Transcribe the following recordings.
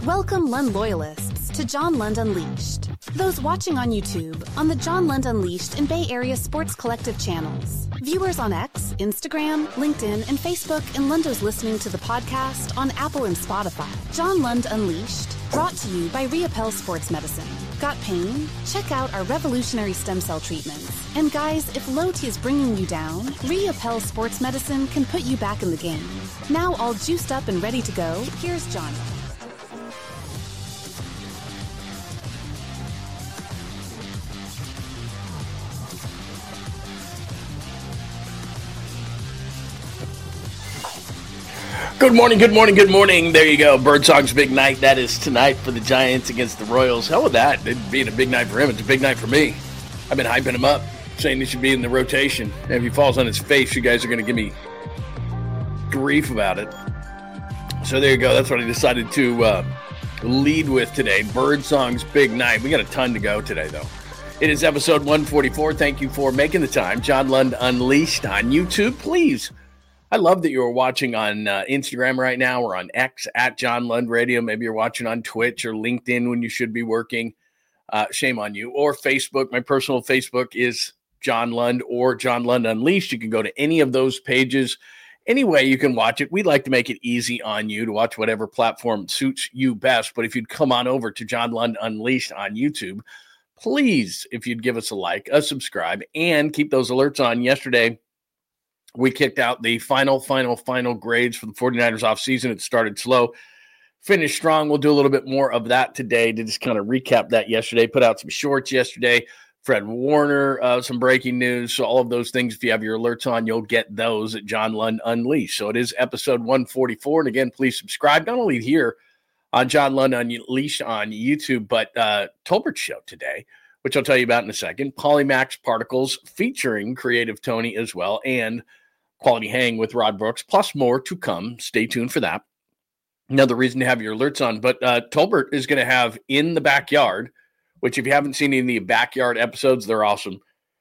Welcome Lund loyalists to John Lund Unleashed. Those watching on YouTube, on the John Lund Unleashed and Bay Area Sports Collective channels. Viewers on X, Instagram, LinkedIn, and Facebook, and Lundos listening to the podcast on Apple and Spotify. John Lund Unleashed, brought to you by Reapel Sports Medicine. Got pain? Check out our revolutionary stem cell treatments. And guys, if low T is bringing you down, Reapel Sports Medicine can put you back in the game. Now all juiced up and ready to go, here's John. Good morning, good morning, good morning. There you go. Birdsong's big night. That is tonight for the Giants against the Royals. Hell with that. It being a big night for him. It's a big night for me. I've been hyping him up, saying he should be in the rotation. And if he falls on his face, you guys are going to give me grief about it. So there you go. That's what I decided to lead with today. Birdsong's big night. We got a ton to go today, though. It is episode 144. Thank you for making the time. John Lund Unleashed on YouTube. Please. I love that you're watching on Instagram right now or on X at John Lund Radio. Maybe you're watching on Twitch or LinkedIn when you should be working. Shame on you. Or Facebook. My personal Facebook is John Lund or John Lund Unleashed. You can go to any of those pages. Any way you can watch it. We'd like to make it easy on you to watch whatever platform suits you best. But if you'd come on over to John Lund Unleashed on YouTube, please, if you'd give us a like, a subscribe, and keep those alerts on. Yesterday, we kicked out the final grades for the 49ers offseason. It started slow, finished strong. We'll do a little bit more of that today to just kind of recap that yesterday. Put out some shorts yesterday. Fred Warner, some breaking news. So all of those things, if you have your alerts on, you'll get those at John Lund Unleashed. So it is episode 144. And again, please subscribe, not only here on John Lund Unleashed on YouTube, but Tolbert Show today, which I'll tell you about in a second. Polymax Particles featuring Creative Tony as well, and Quality Hang with Rod Brooks, plus more to come. Stay tuned for that. Another reason to have your alerts on. But Tolbert is going to have In the Backyard, which if you haven't seen any of the Backyard episodes, they're awesome.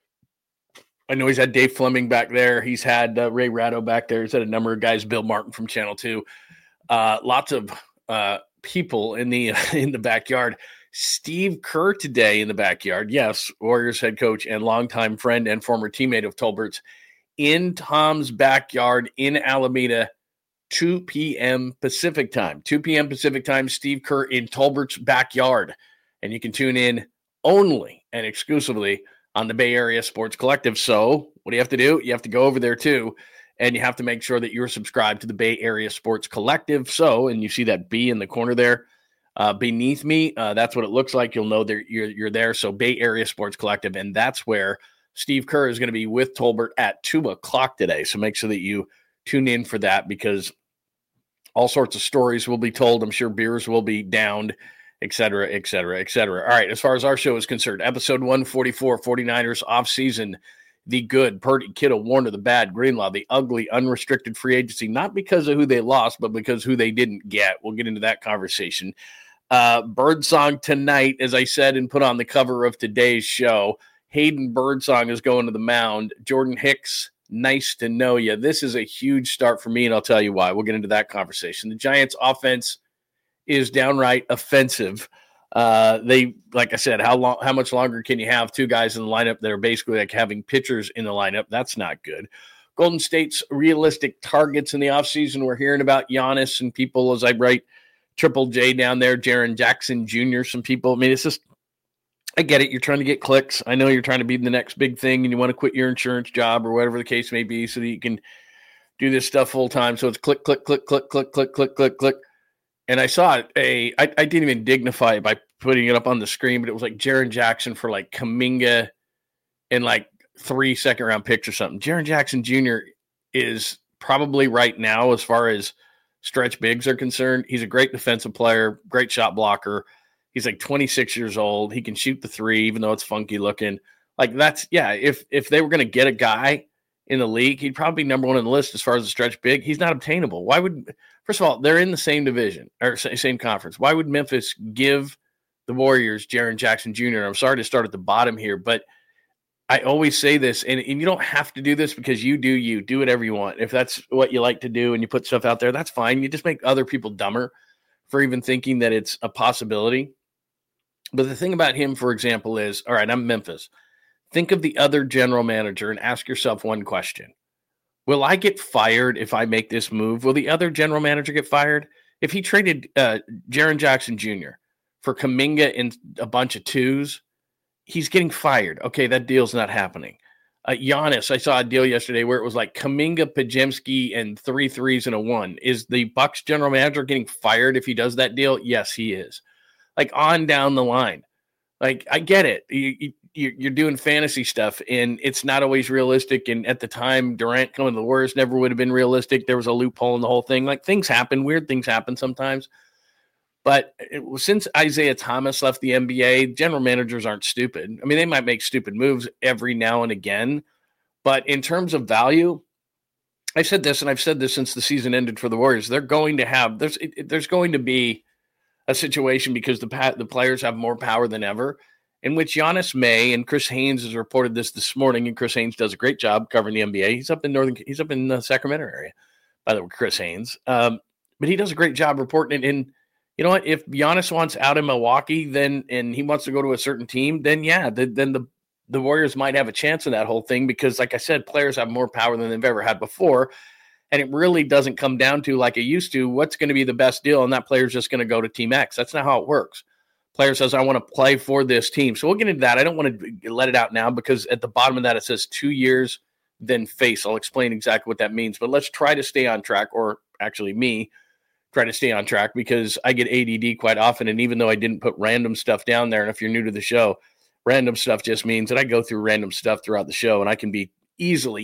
I know he's had Dave Fleming back there. He's had Ray Ratto back there. He's had a number of guys, Bill Martin from Channel 2. Lots of people in the backyard. Steve Kerr today in the backyard. Yes, Warriors head coach and longtime friend and former teammate of Tolbert's, in Tom's backyard in Alameda, 2 p.m. Pacific time. 2 p.m. Pacific time, Steve Kerr in Tolbert's backyard. And you can tune in only and exclusively on the Bay Area Sports Collective. So what do you have to do? You have to go over there too, and you have to make sure that you're subscribed to the Bay Area Sports Collective. So, and you see that B in the corner there beneath me. That's what it looks like. You'll know that you're there. So Bay Area Sports Collective, and that's where Steve Kerr is going to be with Tolbert at 2 o'clock today. So make sure that you tune in for that, because all sorts of stories will be told. I'm sure beers will be downed, et cetera, et cetera, et cetera. All right, as far as our show is concerned, episode 144, 49ers offseason, the good, Purdy, Kittle, Warner, the bad, Greenlaw, the ugly, unrestricted free agency, not because of who they lost, but because who they didn't get. We'll get into that conversation. Birdsong tonight, as I said and put on the cover of today's show, Hayden Birdsong is going to the mound. Jordan Hicks, nice to know you. This is a huge start for me, and I'll tell you why. We'll get into that conversation. The Giants' offense is downright offensive. They, like I said, how much longer can you have two guys in the lineup that are basically like having pitchers in the lineup? That's not good. Golden State's realistic targets in the offseason. We're hearing about Giannis and people, as I write, Triple J down there, Jaren Jackson Jr., some people. I mean, it's just, I get it. You're trying to get clicks. I know you're trying to be the next big thing and you want to quit your insurance job or whatever the case may be so that you can do this stuff full time. So it's click, click, click, click, click, click, click, click, click. And I saw it. I didn't even dignify it by putting it up on the screen, but it was like Jaren Jackson for like Kuminga and like 3 second-round picks or something. Jaren Jackson Jr. is probably right now, as far as stretch bigs are concerned, he's a great defensive player, great shot blocker. He's like 26 years old. He can shoot the three, even though it's funky looking. Like that's, yeah, if they were going to get a guy in the league, he'd probably be number one on the list as far as the stretch big. He's not obtainable. Why would, first of all, they're in the same division or same conference. Why would Memphis give the Warriors Jaren Jackson Jr.? I'm sorry to start at the bottom here, but I always say this, and you don't have to do this because you do whatever you want. If that's what you like to do and you put stuff out there, that's fine. You just make other people dumber for even thinking that it's a possibility. But the thing about him, for example, is, all right, I'm Memphis. Think of the other general manager and ask yourself one question. Will I get fired if I make this move? Will the other general manager get fired? If he traded Jaren Jackson Jr. for Kuminga and a bunch of twos, he's getting fired. Okay, that deal's not happening. Giannis, I saw a deal yesterday where it was like Kuminga, Podziemski, and 3 threes and a 1. Is the Bucks general manager getting fired if he does that deal? Yes, he is. Like, on down the line. Like, I get it. You're doing fantasy stuff, and it's not always realistic. And at the time, Durant coming to the Warriors never would have been realistic. There was a loophole in the whole thing. Like, things happen. Weird things happen sometimes. But since Isaiah Thomas left the NBA, general managers aren't stupid. I mean, they might make stupid moves every now and again. But in terms of value, I said this, and I've said this since the season ended for the Warriors. They're going to have – there's going to be a situation because the players have more power than ever, in which Giannis may, and Chris Haynes has reported this morning, and Chris Haynes does a great job covering the NBA. He's up in the Sacramento area, by the way, Chris Haynes. But he does a great job reporting it. And you know what? If Giannis wants out in Milwaukee, and he wants to go to a certain team, then the Warriors might have a chance in that whole thing because, like I said, players have more power than they've ever had before. And it really doesn't come down to, like it used to, what's going to be the best deal, and that player's just going to go to Team X. That's not how it works. Player says, I want to play for this team. So we'll get into that. I don't want to let it out now because at the bottom of that it says 2 years, then face. I'll explain exactly what that means. But let's try to stay on track, or actually me try to stay on track, because I get ADD quite often. And even though I didn't put random stuff down there, and if you're new to the show, random stuff just means that I go through random stuff throughout the show, and I can be easily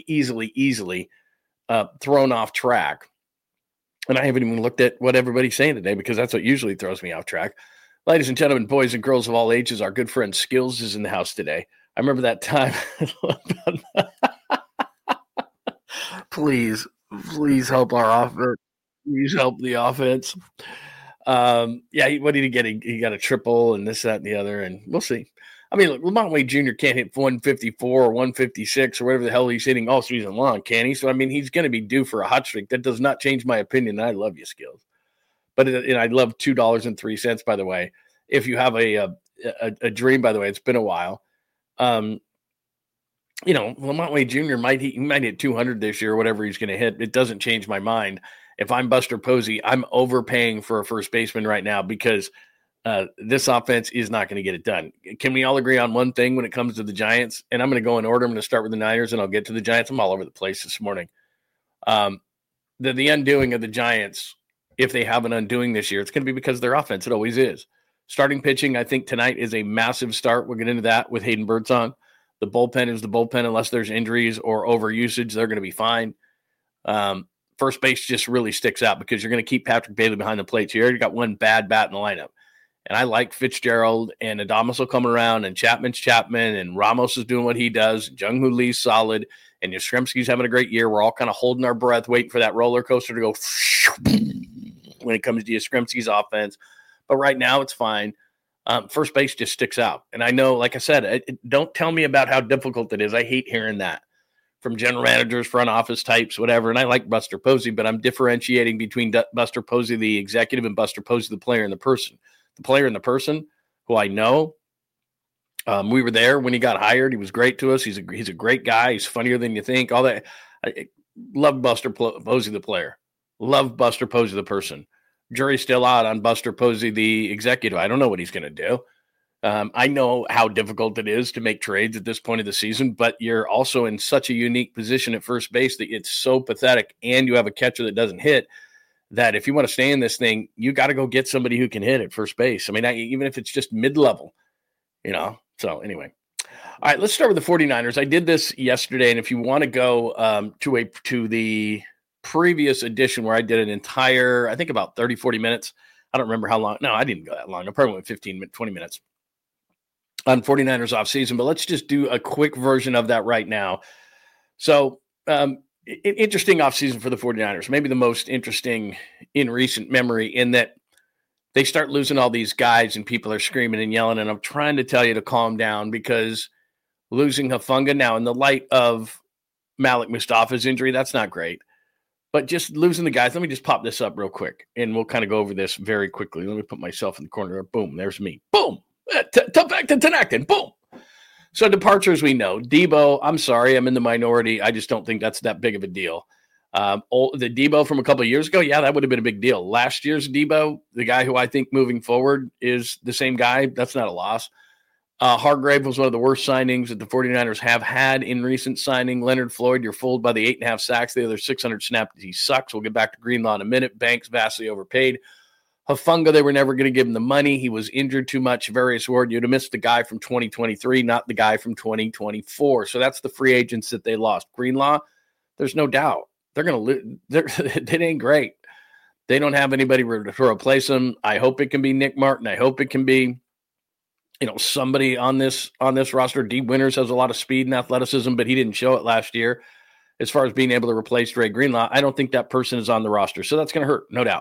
thrown off track. And I haven't even looked at what everybody's saying today, because that's what usually throws me off track. Ladies and gentlemen, boys and girls of all ages, our good friend Skills is in the house today. I remember that time. Please help our offense. Please help the offense. What did he get? He got a triple and this, that, and the other, and we'll see. I mean, look, Lamont Wade Jr. can't hit 154 or 156 or whatever the hell he's hitting all season long, can he? So, I mean, he's going to be due for a hot streak. That does not change my opinion. I love you, Skills. But I love $2.03, by the way. If you have a dream, by the way, it's been a while. Lamont Wade Jr. might hit 200 this year or whatever he's going to hit. It doesn't change my mind. If I'm Buster Posey, I'm overpaying for a first baseman right now because this offense is not going to get it done. Can we all agree on one thing when it comes to the Giants? And I'm going to go in order. I'm going to start with the Niners, and I'll get to the Giants. I'm all over the place this morning. The undoing of the Giants, if they have an undoing this year, it's going to be because of their offense. It always is. Starting pitching, I think tonight is a massive start. We'll get into that with Hayden Birdsong. The bullpen is the bullpen. Unless there's injuries or overusage, they're going to be fine. First base just really sticks out because you're going to keep Patrick Bailey behind the plate. So you already got one bad bat in the lineup. And I like Fitzgerald, and Adames will come around, and Chapman's Chapman, and Ramos is doing what he does. Jung-Hoo Lee's solid, and Yastrzemski's having a great year. We're all kind of holding our breath, waiting for that roller coaster to go when it comes to Yastrzemski's offense. But right now it's fine. First base just sticks out. And I know, like I said, don't tell me about how difficult it is. I hate hearing that from general managers, front office types, whatever. And I like Buster Posey, but I'm differentiating between Buster Posey, the executive, and Buster Posey, the player and the person. The player and the person, who I know, we were there when he got hired. He was great to us. He's a great guy. He's funnier than you think. All that. I love Buster Posey, the player. Love Buster Posey, the person. Jury's still out on Buster Posey, the executive. I don't know what he's going to do. I know how difficult it is to make trades at this point of the season, but you're also in such a unique position at first base that it's so pathetic, and you have a catcher that doesn't hit, that if you want to stay in this thing, you got to go get somebody who can hit at first base. I mean, even if it's just mid-level, So anyway. All right, let's start with the 49ers. I did this yesterday, and if you want to go to the previous edition where I did an entire, I think about 30, 40 minutes. I don't remember how long. No, I didn't go that long. I probably went 15, 20 minutes on 49ers offseason, but let's just do a quick version of that right now. So, interesting offseason for the 49ers, maybe the most interesting in recent memory, in that they start losing all these guys and people are screaming and yelling, and I'm trying to tell you to calm down, because losing Hufanga now in the light of Malik Mustafa's injury, that's not great. But just losing the guys, let me just pop this up real quick, and we'll kind of go over this very quickly. Let me put myself in the corner. Boom, there's me. Boom. Tufactin, Tinactin. Boom. So departures, we know. Debo, I'm sorry, I'm in the minority. I just don't think that's that big of a deal. The Debo from a couple of years ago, yeah, that would have been a big deal. Last year's Debo, the guy who I think moving forward is the same guy, that's not a loss. Hargrave was one of the worst signings that the 49ers have had in recent signing. Leonard Floyd, you're fooled by the 8.5 sacks. The other 600 snaps, he sucks. We'll get back to Greenlaw in a minute. Banks vastly overpaid. Hufanga, they were never going to give him the money. He was injured too much. Various word. You'd have missed the guy from 2023, not the guy from 2024. So that's the free agents that they lost. Greenlaw, there's no doubt. They're going to lose. It ain't great. They don't have anybody to replace him. I hope it can be Nick Martin. I hope it can be somebody on this roster. D. Winters has a lot of speed and athleticism, but he didn't show it last year as far as being able to replace Dre Greenlaw. I don't think that person is on the roster, so that's going to hurt, no doubt.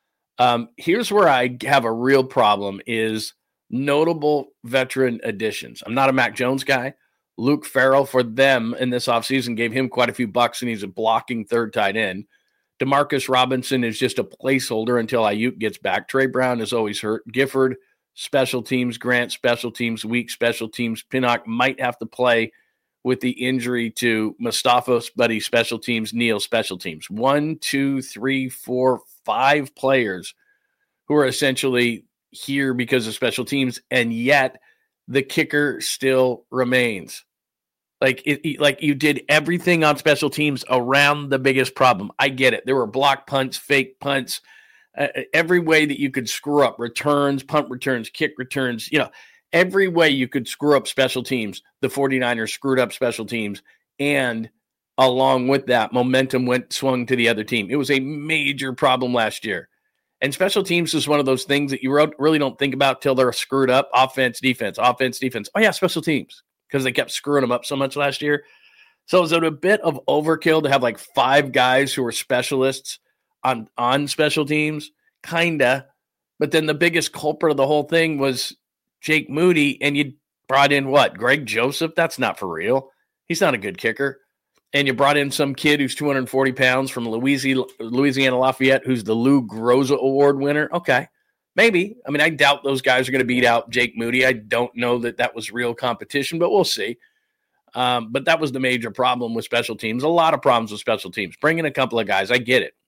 Here's where I have a real problem is notable veteran additions. I'm not a Mac Jones guy. Luke Farrell for them in this offseason gave him quite a few bucks, and he's a blocking third tight end. Demarcus Robinson is just a placeholder until Ayuk gets back. Trey Brown is always hurt. Gifford, special teams. Grant, special teams. Weak, special teams. Pinnock might have to play with the injury to Mustafa, but he's special teams. Neal, special teams. 1, 2, 3, 4, 5 players who are essentially here because of special teams, and yet the kicker still remains. Like you did everything on special teams around the biggest problem. I get it. There were block punts, fake punts, every way that you could screw up returns, punt returns, kick returns, every way you could screw up special teams. The 49ers screwed up special teams, and along with that, momentum swung to the other team. It was a major problem last year. And special teams is one of those things that you really don't think about till they're screwed up. Offense, defense. Oh, yeah, special teams, because they kept screwing them up so much last year. So is it a bit of overkill to have like 5 guys who are specialists on special teams? Kinda. But then the biggest culprit of the whole thing was Jake Moody, and you brought in what? Greg Joseph? That's not for real. He's not a good kicker. And you brought in some kid who's 240 pounds from Louisiana Lafayette, who's the Lou Groza Award winner. Okay, maybe. I mean, I doubt those guys are going to beat out Jake Moody. I don't know that was real competition, but we'll see. But that was the major problem with special teams. A lot of problems with special teams. Bring in a couple of guys, I get it.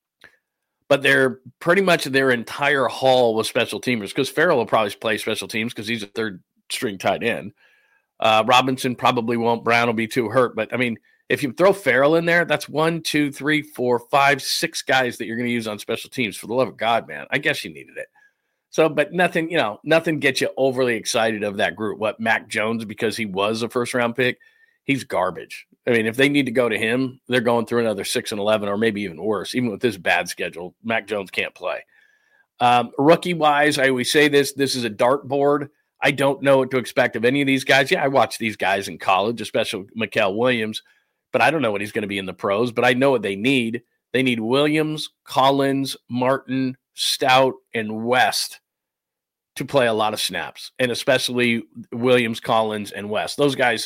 But they're pretty much their entire haul was special teamers, because Farrell will probably play special teams because he's a third-string tight end. Robinson probably won't. Brown will be too hurt. But, I mean, if you throw Farrell in there, that's 1, 2, 3, 4, 5, 6 guys that you're going to use on special teams. For the love of God, man. I guess you needed it. So, but nothing gets you overly excited of that group. What, Mac Jones, because he was a first-round pick, he's garbage. I mean, if they need to go to him, they're going through another 6-11 or maybe even worse. Even with this bad schedule, Mac Jones can't play. Rookie-wise, I always say this is a dartboard. I don't know what to expect of any of these guys. Yeah, I watched these guys in college, especially Mikael Williams, but I don't know what he's going to be in the pros, but I know what they need. They need Williams, Collins, Martin, Stout, and West to play a lot of snaps, and especially Williams, Collins, and West. Those guys,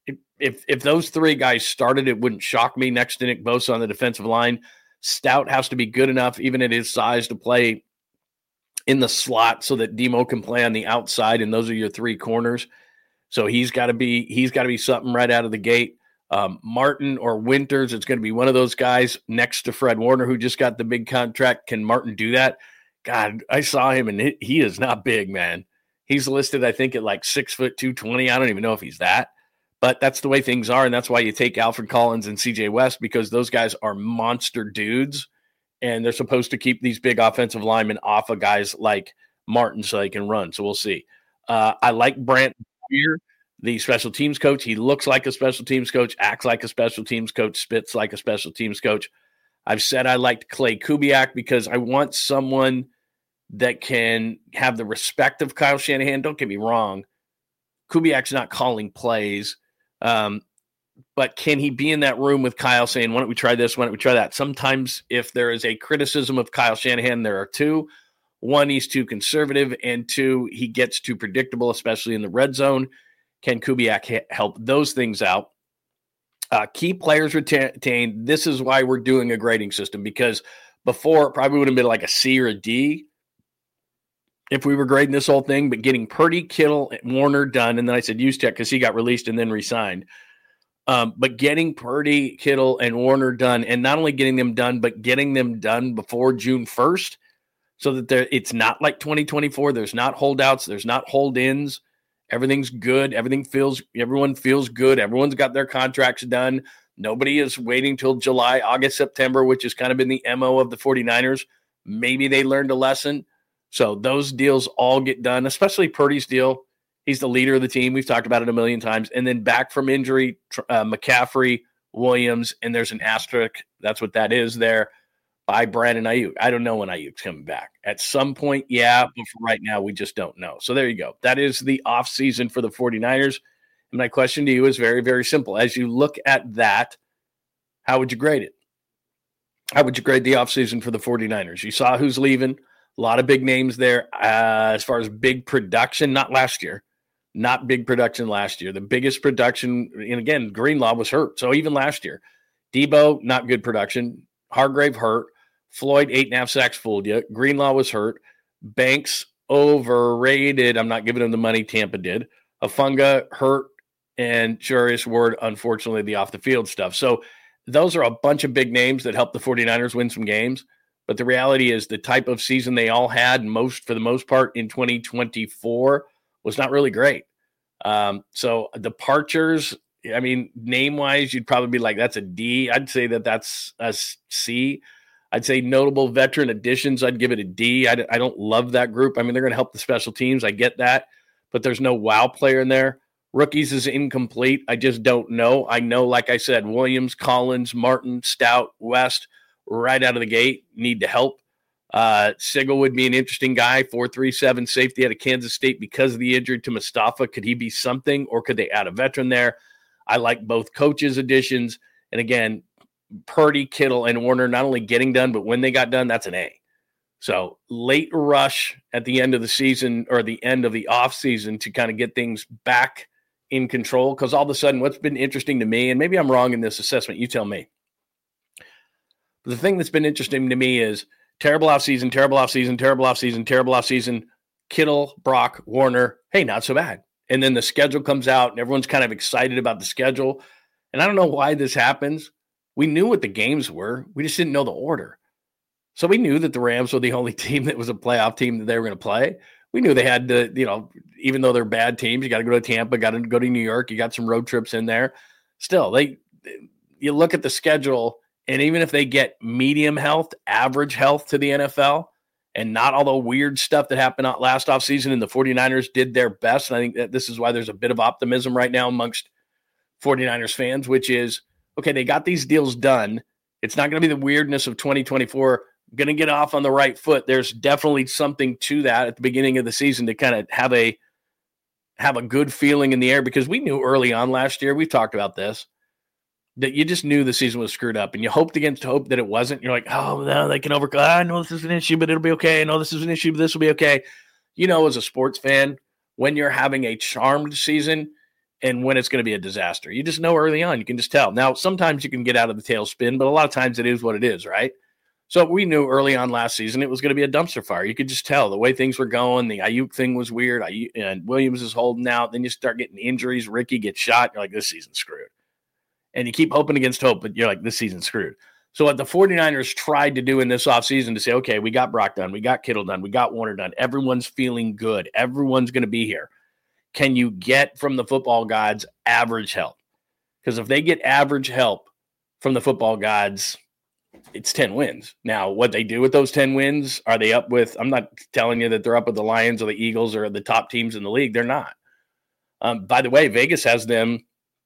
if those 3 guys started, it wouldn't shock me next to Nick Bosa on the defensive line. Stout has to be good enough, even at his size, to play in the slot so that Demo can play on the outside, and those are your 3 corners. So he's got to be something right out of the gate. Martin or Winters, it's going to be one of those guys next to Fred Warner, who just got the big contract. Can Martin do that? God, I saw him, and he is not big, man. He's listed, I think, at like 6 foot 220. I don't even know if he's that, but that's the way things are, and that's why you take Alfred Collins and CJ West, because those guys are monster dudes, and they're supposed to keep these big offensive linemen off of guys like Martin so they can run. So we'll see. I like Brant here, the special teams coach. He looks like a special teams coach, acts like a special teams coach, spits like a special teams coach. I've said I liked Clay Kubiak because I want someone that can have the respect of Kyle Shanahan. Don't get me wrong. Kubiak's not calling plays, but can he be in that room with Kyle saying, why don't we try this? Why don't we try that? Sometimes if there is a criticism of Kyle Shanahan, there are 2. 1, he's too conservative, and 2, he gets too predictable, especially in the red zone. Can Kubiak help those things out? Key players retained. This is why we're doing a grading system, because before it probably would have been like a C or a D if we were grading this whole thing, but getting Purdy, Kittle, and Warner done, and then I said Juszczyk because he got released and then re-signed. But getting Purdy, Kittle, and Warner done, and not only getting them done, but getting them done before June 1st, so that it's not like 2024. There's not holdouts. There's not hold-ins. Everything's good. Everyone feels good. Everyone's got their contracts done. Nobody is waiting till July, August, September, which has kind of been the MO of the 49ers. Maybe they learned a lesson. So those deals all get done, especially Purdy's deal. He's the leader of the team. We've talked about it a million times. And then back from injury, McCaffrey, Williams, and there's an asterisk. That's what that is there, by Brandon Ayuk. I don't know when Ayuk's coming back. At some point, yeah, but for right now, we just don't know. So there you go. That is the offseason for the 49ers. And my question to you is very, very simple. As you look at that, how would you grade it? How would you grade the offseason for the 49ers? You saw who's leaving. A lot of big names there. As far as big production, not last year. Not big production last year. The biggest production, and again, Greenlaw was hurt. So even last year, Debo, not good production. Hargrave hurt. Floyd, 8.5 sacks, fooled you. Greenlaw was hurt. Banks, overrated. I'm not giving him the money Tampa did. Afunga, hurt. And Jarius Ward, unfortunately, the off-the-field stuff. So those are a bunch of big names that helped the 49ers win some games. But the reality is the type of season they all had, for the most part, in 2024 was not really great. So departures, I mean, name-wise, you'd probably be like, that's a D. I'd say that's a C. I'd say notable veteran additions, I'd give it a D. I don't love that group. I mean, they're going to help the special teams. I get that. But there's no wow player in there. Rookies is incomplete. I just don't know. I know, like I said, Williams, Collins, Martin, Stout, West, right out of the gate, need to help. Sigel would be an interesting guy, 4.37 safety out of Kansas State because of the injury to Mustafa. Could he be something, or could they add a veteran there? I like both coaches' additions. And again, Purdy, Kittle, and Warner not only getting done, but when they got done, that's an A. So late rush at the end of the season, or the end of the offseason, to kind of get things back in control. Because all of a sudden, what's been interesting to me, and maybe I'm wrong in this assessment, you tell me. But the thing that's been interesting to me is terrible offseason, terrible offseason, terrible offseason, terrible offseason. Kittle, Brock, Warner, hey, not so bad. And then the schedule comes out, and everyone's kind of excited about the schedule. And I don't know why this happens. We knew what the games were. We just didn't know the order. So we knew that the Rams were the only team that was a playoff team that they were going to play. We knew they had to, even though they're bad teams, you got to go to Tampa, got to go to New York. You got some road trips in there. Still, you look at the schedule, and even if they get medium health, average health to the NFL, and not all the weird stuff that happened last offseason, and the 49ers did their best, and I think that this is why there's a bit of optimism right now amongst 49ers fans, which is, okay, they got these deals done. It's not going to be the weirdness of 2024, going to get off on the right foot. There's definitely something to that at the beginning of the season to kind of have a good feeling in the air, because we knew early on last year, we've talked about this, that you just knew the season was screwed up, and you hoped against hope that it wasn't. You're like, oh, no, they can overcome. I know this is an issue, but it'll be okay. I know this is an issue, but this will be okay. As a sports fan, when you're having a charmed season and when it's going to be a disaster, you just know early on. You can just tell. Now, sometimes you can get out of the tailspin, but a lot of times it is what it is, right? So we knew early on last season it was going to be a dumpster fire. You could just tell the way things were going. The Ayuk thing was weird. And Williams is holding out. Then you start getting injuries. Ricky gets shot. You're like, this season's screwed. And you keep hoping against hope, but you're like, this season's screwed. So what the 49ers tried to do in this offseason to say, okay, we got Brock done. We got Kittle done. We got Warner done. Everyone's feeling good. Everyone's going to be here. Can you get from the football gods average help? Because if they get average help from the football gods, it's 10 wins. Now, what they do with those 10 wins, are they up with, I'm not telling you that they're up with the Lions or the Eagles or the top teams in the league. They're not. By the way, Vegas has them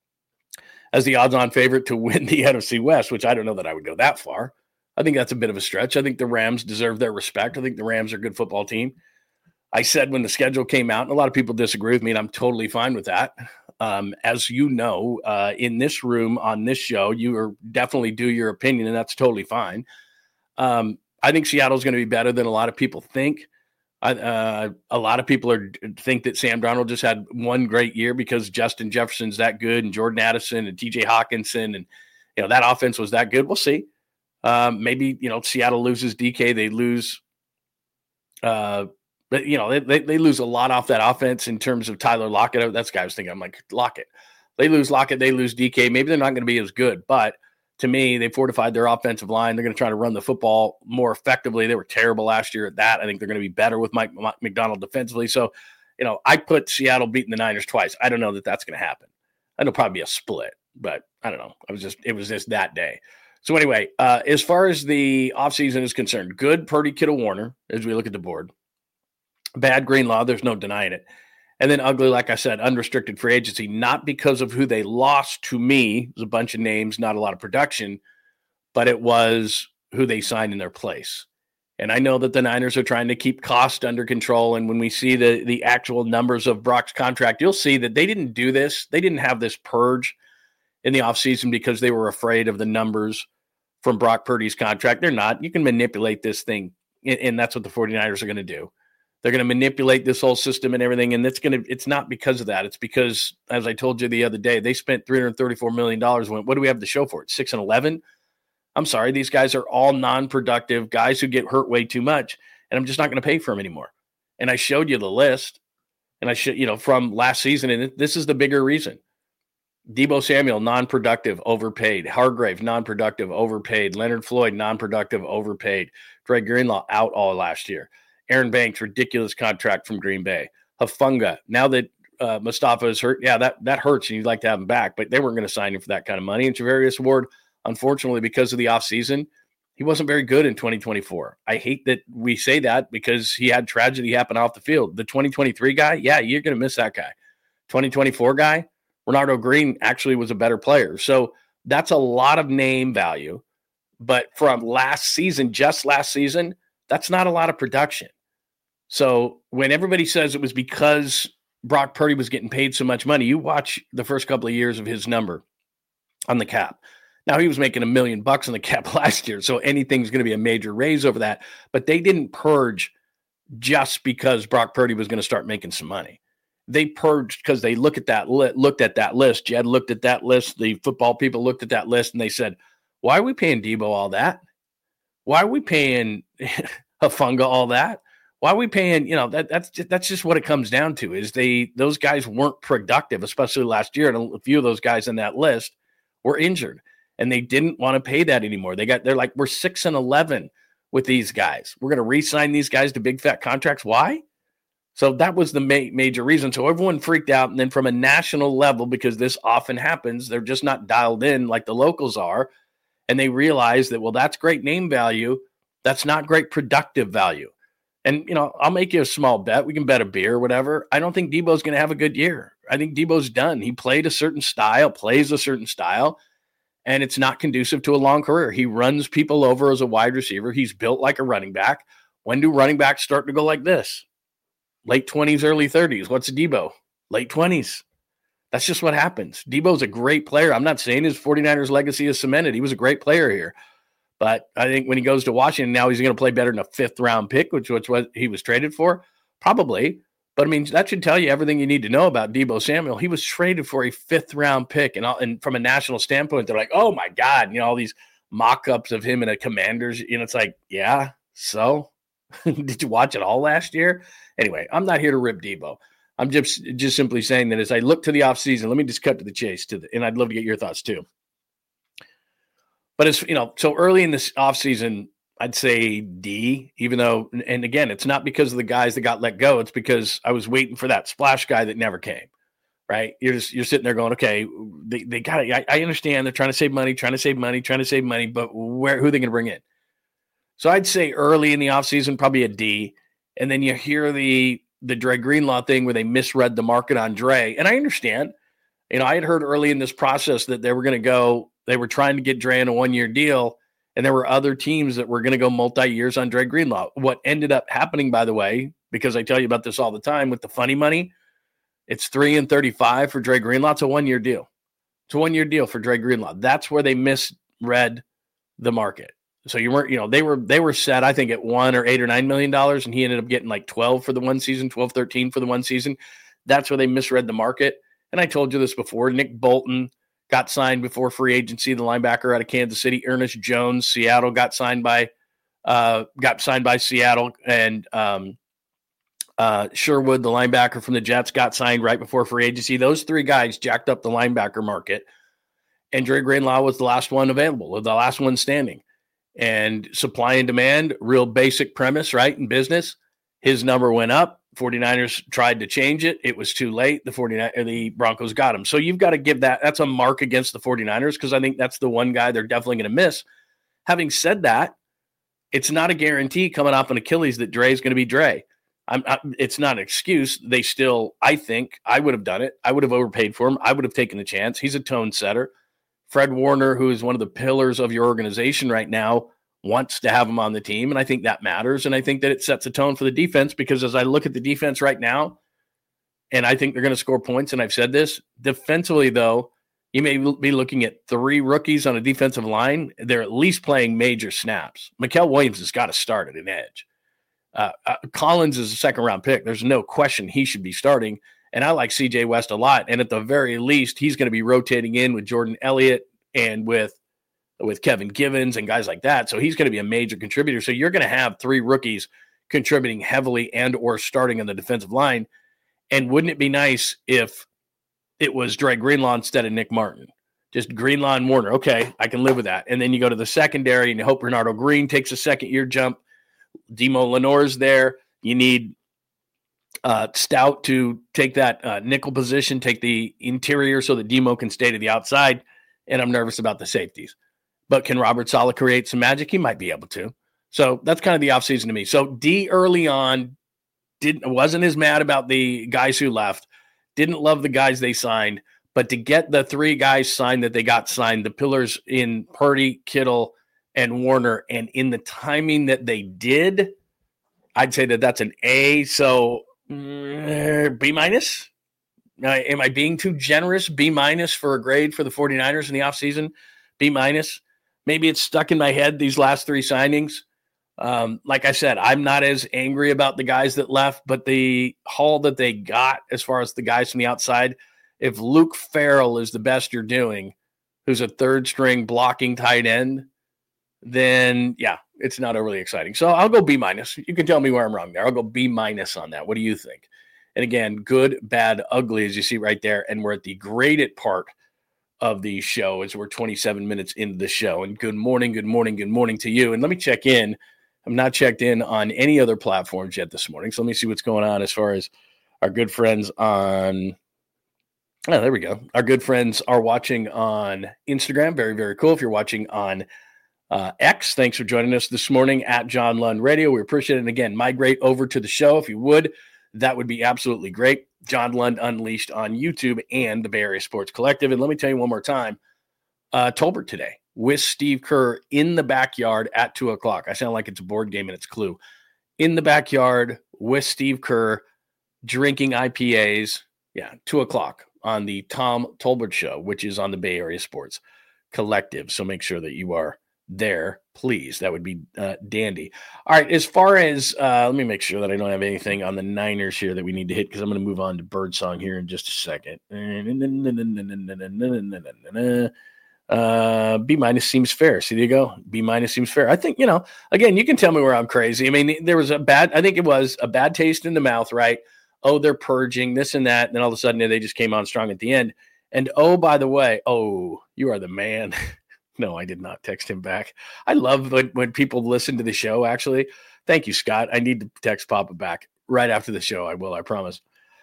as the odds-on favorite to win the NFC West, which I don't know that I would go that far. I think that's a bit of a stretch. I think the Rams deserve their respect. I think the Rams are a good football team. I said when the schedule came out, and a lot of people disagree with me, and I'm totally fine with that. As you know, in this room, on this show, you are definitely do your opinion, and that's totally fine. I think Seattle's going to be better than a lot of people think. A lot of people think that Sam Darnold just had one great year because Justin Jefferson's that good and Jordan Addison and TJ Hawkinson and that offense was that good. We'll see. Maybe Seattle loses DK, they lose. But they lose a lot off that offense in terms of Tyler Lockett. That's the guy I was thinking. I'm like, Lockett. They lose Lockett, they lose DK. Maybe they're not going to be as good, but to me, they fortified their offensive line. They're going to try to run the football more effectively. They were terrible last year at that. I think they're going to be better with Mike McDonald defensively. So, I put Seattle beating the Niners twice. I don't know that that's going to happen. It'll probably be a split, but I don't know. It was just that day. So anyway, as far as the offseason is concerned, good Purdy, Kittle, Warner, as we look at the board. Bad Greenlaw, there's no denying it. And then ugly, like I said, unrestricted free agency, not because of who they lost to me. It was a bunch of names, not a lot of production, but it was who they signed in their place. And I know that the Niners are trying to keep cost under control. And when we see the actual numbers of Brock's contract, you'll see that they didn't do this. They didn't have this purge in the offseason because they were afraid of the numbers from Brock Purdy's contract. They're not. You can manipulate this thing, and that's what the 49ers are going to do. They're going to manipulate this whole system and everything, and it's not because of that. It's because, as I told you the other day, they spent $334 million. What do we have to show for it? 6-11? I'm sorry, these guys are all non-productive guys who get hurt way too much, and I'm just not going to pay for them anymore. And I showed you the list, and I should, from last season, and this is the bigger reason. Deebo Samuel, non-productive, overpaid. Hargrave, non-productive, overpaid. Leonard Floyd, non-productive, overpaid. Dre Greenlaw, out all last year. Aaron Banks, ridiculous contract from Green Bay. Hufanga, now that Mustafa is hurt, yeah, that hurts, and you'd like to have him back, but they weren't going to sign him for that kind of money. And Charvarius Ward, unfortunately, because of the offseason, he wasn't very good in 2024. I hate that we say that because he had tragedy happen off the field. The 2023 guy, yeah, you're going to miss that guy. 2024 guy, Renardo Green actually was a better player. So that's a lot of name value. But from just last season, that's not a lot of production. So when everybody says it was because Brock Purdy was getting paid so much money, you watch the first couple of years of his number on the cap. Now, he was making $1 million on the cap last year, so anything's going to be a major raise over that. But they didn't purge just because Brock Purdy was going to start making some money. They purged because they looked at that list. Jed looked at that list. The football people looked at that list, and they said, why are we paying Deebo all that? Why are we paying Hufanga all that? Why are we paying, that's just what it comes down to is those guys weren't productive, especially last year. And a few of those guys in that list were injured and they didn't want to pay that anymore. They're like, we're 6-11 with these guys. We're going to re-sign these guys to big fat contracts. Why? So that was the major reason. So everyone freaked out. And then from a national level, because this often happens, they're just not dialed in like the locals are. And they realize that, well, that's great name value. That's not great productive value. And, I'll make you a small bet. We can bet a beer or whatever. I don't think Deebo's going to have a good year. I think Deebo's done. He played a certain style, plays a certain style, and it's not conducive to a long career. He runs people over as a wide receiver. He's built like a running back. When do running backs start to go like this? Late 20s, early 30s. What's Deebo? Late 20s. That's just what happens. Deebo's a great player. I'm not saying his 49ers legacy is cemented. He was a great player here. But I think when he goes to Washington, now he's going to play better than a 5th-round pick, which was what he was traded for. Probably. But, that should tell you everything you need to know about Deebo Samuel. He was traded for a 5th-round pick. And from a national standpoint, they're like, oh, my God, all these mock-ups of him in a Commanders. It's like, yeah, so? Did you watch it all last year? Anyway, I'm not here to rip Deebo. I'm just simply saying that as I look to the offseason, let me just cut to the chase, and I'd love to get your thoughts too. But it's, so early in this offseason, I'd say D, even though, and again, it's not because of the guys that got let go. It's because I was waiting for that splash guy that never came, right? You're sitting there going, okay, they got it. I understand they're trying to save money, but who are they going to bring in? So I'd say early in the offseason, probably a D. And then you hear the Dre Greenlaw thing where they misread the market on Dre. And I understand, I had heard early in this process that they were trying to get Dre in a 1-year deal, and there were other teams that were going to go multi-years on Dre Greenlaw. What ended up happening, by the way, because I tell you about this all the time with the funny money, it's 3 and 35 for Dre Greenlaw. It's a 1-year deal. It's a 1-year deal for Dre Greenlaw. That's where they misread the market. So you weren't, they were set, I think, at $1 or $8 or $9 million, and he ended up getting like 12 for the one season, 12, 13 for the one season. That's where they misread the market. And I told you this before. Nick Bolton got signed before free agency, the linebacker out of Kansas City. Ernest Jones, Seattle, got signed by Seattle, and Sherwood, the linebacker from the Jets, got signed right before free agency. Those three guys jacked up the linebacker market, and Dre Greenlaw was the last one available, the last one standing. And supply and demand, real basic premise, right, in business. His number went up. 49ers tried to change it. It was too late. The Broncos got him. So you've got to give that's a mark against the 49ers, because I think that's the one guy they're definitely going to miss. Having said that, it's not a guarantee coming off an Achilles that Dre is going to be Dre. It's not an excuse. They still, I think, I would have done it. I would have overpaid for him. I would have taken the chance. He's a tone setter. Fred Warner, who is one of the pillars of your organization right now, wants to have him on the team, and I think that matters, and I think that it sets a tone for the defense, because as I look at the defense right now, and I think they're going to score points, and I've said this, defensively, though, you may be looking at 3 rookies on a defensive line. They're at least playing major snaps. Mikael Williams has got to start at an edge. Collins is a second-round pick. There's no question he should be starting. And I like C.J. West a lot. And at the very least, he's going to be rotating in with Jordan Elliott and with Kevin Givens and guys like that. So he's going to be a major contributor. So you're going to have 3 rookies contributing heavily and or starting on the defensive line. And wouldn't it be nice if it was Dre Greenlaw instead of Nick Martin? Just Greenlaw and Warner. Okay, I can live with that. And then you go to the secondary and you hope Bernardo Green takes a second-year jump. Demo Lenore's there. You need Stout to take that nickel position, take the interior so that Demo can stay to the outside. And I'm nervous about the safeties. But can Robert Saleh create some magic? He might be able to. So that's kind of the offseason to me. So D early on wasn't as mad about the guys who left, didn't love the guys they signed, but to get the 3 guys signed that they got signed, the pillars in Purdy, Kittle, and Warner, and in the timing that they did, I'd say that that's an A. So B minus. Am I being too generous? B minus for a grade for the 49ers in the offseason? B minus. Maybe it's stuck in my head, these last 3 signings. Like I said, I'm not as angry about the guys that left, but the haul that they got as far as the guys from the outside, if Luke Farrell is the best you're doing, who's a 3rd-string blocking tight end, then, yeah, it's not overly exciting. So I'll go B minus. You can tell me where I'm wrong there. I'll go B minus on that. What do you think? And again, good, bad, ugly, as you see right there. And we're at the graded part of the show as we're 27 minutes into the show. And good morning to you. And let me check in. I'm not checked in on any other platforms yet this morning. So let me see what's going on as far as our good friends on. Oh, there we go. Our good friends are watching on Instagram. Very, very cool. If you're watching on X, thanks for joining us this morning at John Lund Radio. We appreciate it. And again, migrate over to the show if you would. That would be absolutely great. John Lund Unleashed on YouTube and the Bay Area Sports Collective. And let me tell you one more time, Tolbert today with Steve Kerr in the backyard at 2 o'clock. I sound like it's a board game and it's Clue. In the backyard with Steve Kerr drinking IPAs. Yeah, 2 o'clock on the Tom Tolbert Show, which is on the Bay Area Sports Collective. So make sure that you are there, please. That would be dandy. All right, as far as let me make sure that I don't have anything on the Niners here that we need to hit, because I'm going to move on to Birdsong here in just a second. B minus seems fair. See, there you go. B minus seems fair. I think, again, you can tell me where I'm crazy. I mean, there was I think it was a bad taste in the mouth, right? Oh, they're purging this and that. And then all of a sudden they just came on strong at the end. And oh, by the way, you are the man. No, I did not text him back. I love when people listen to the show, actually. Thank you, Scott. I need to text Papa back right after the show. I will, I promise.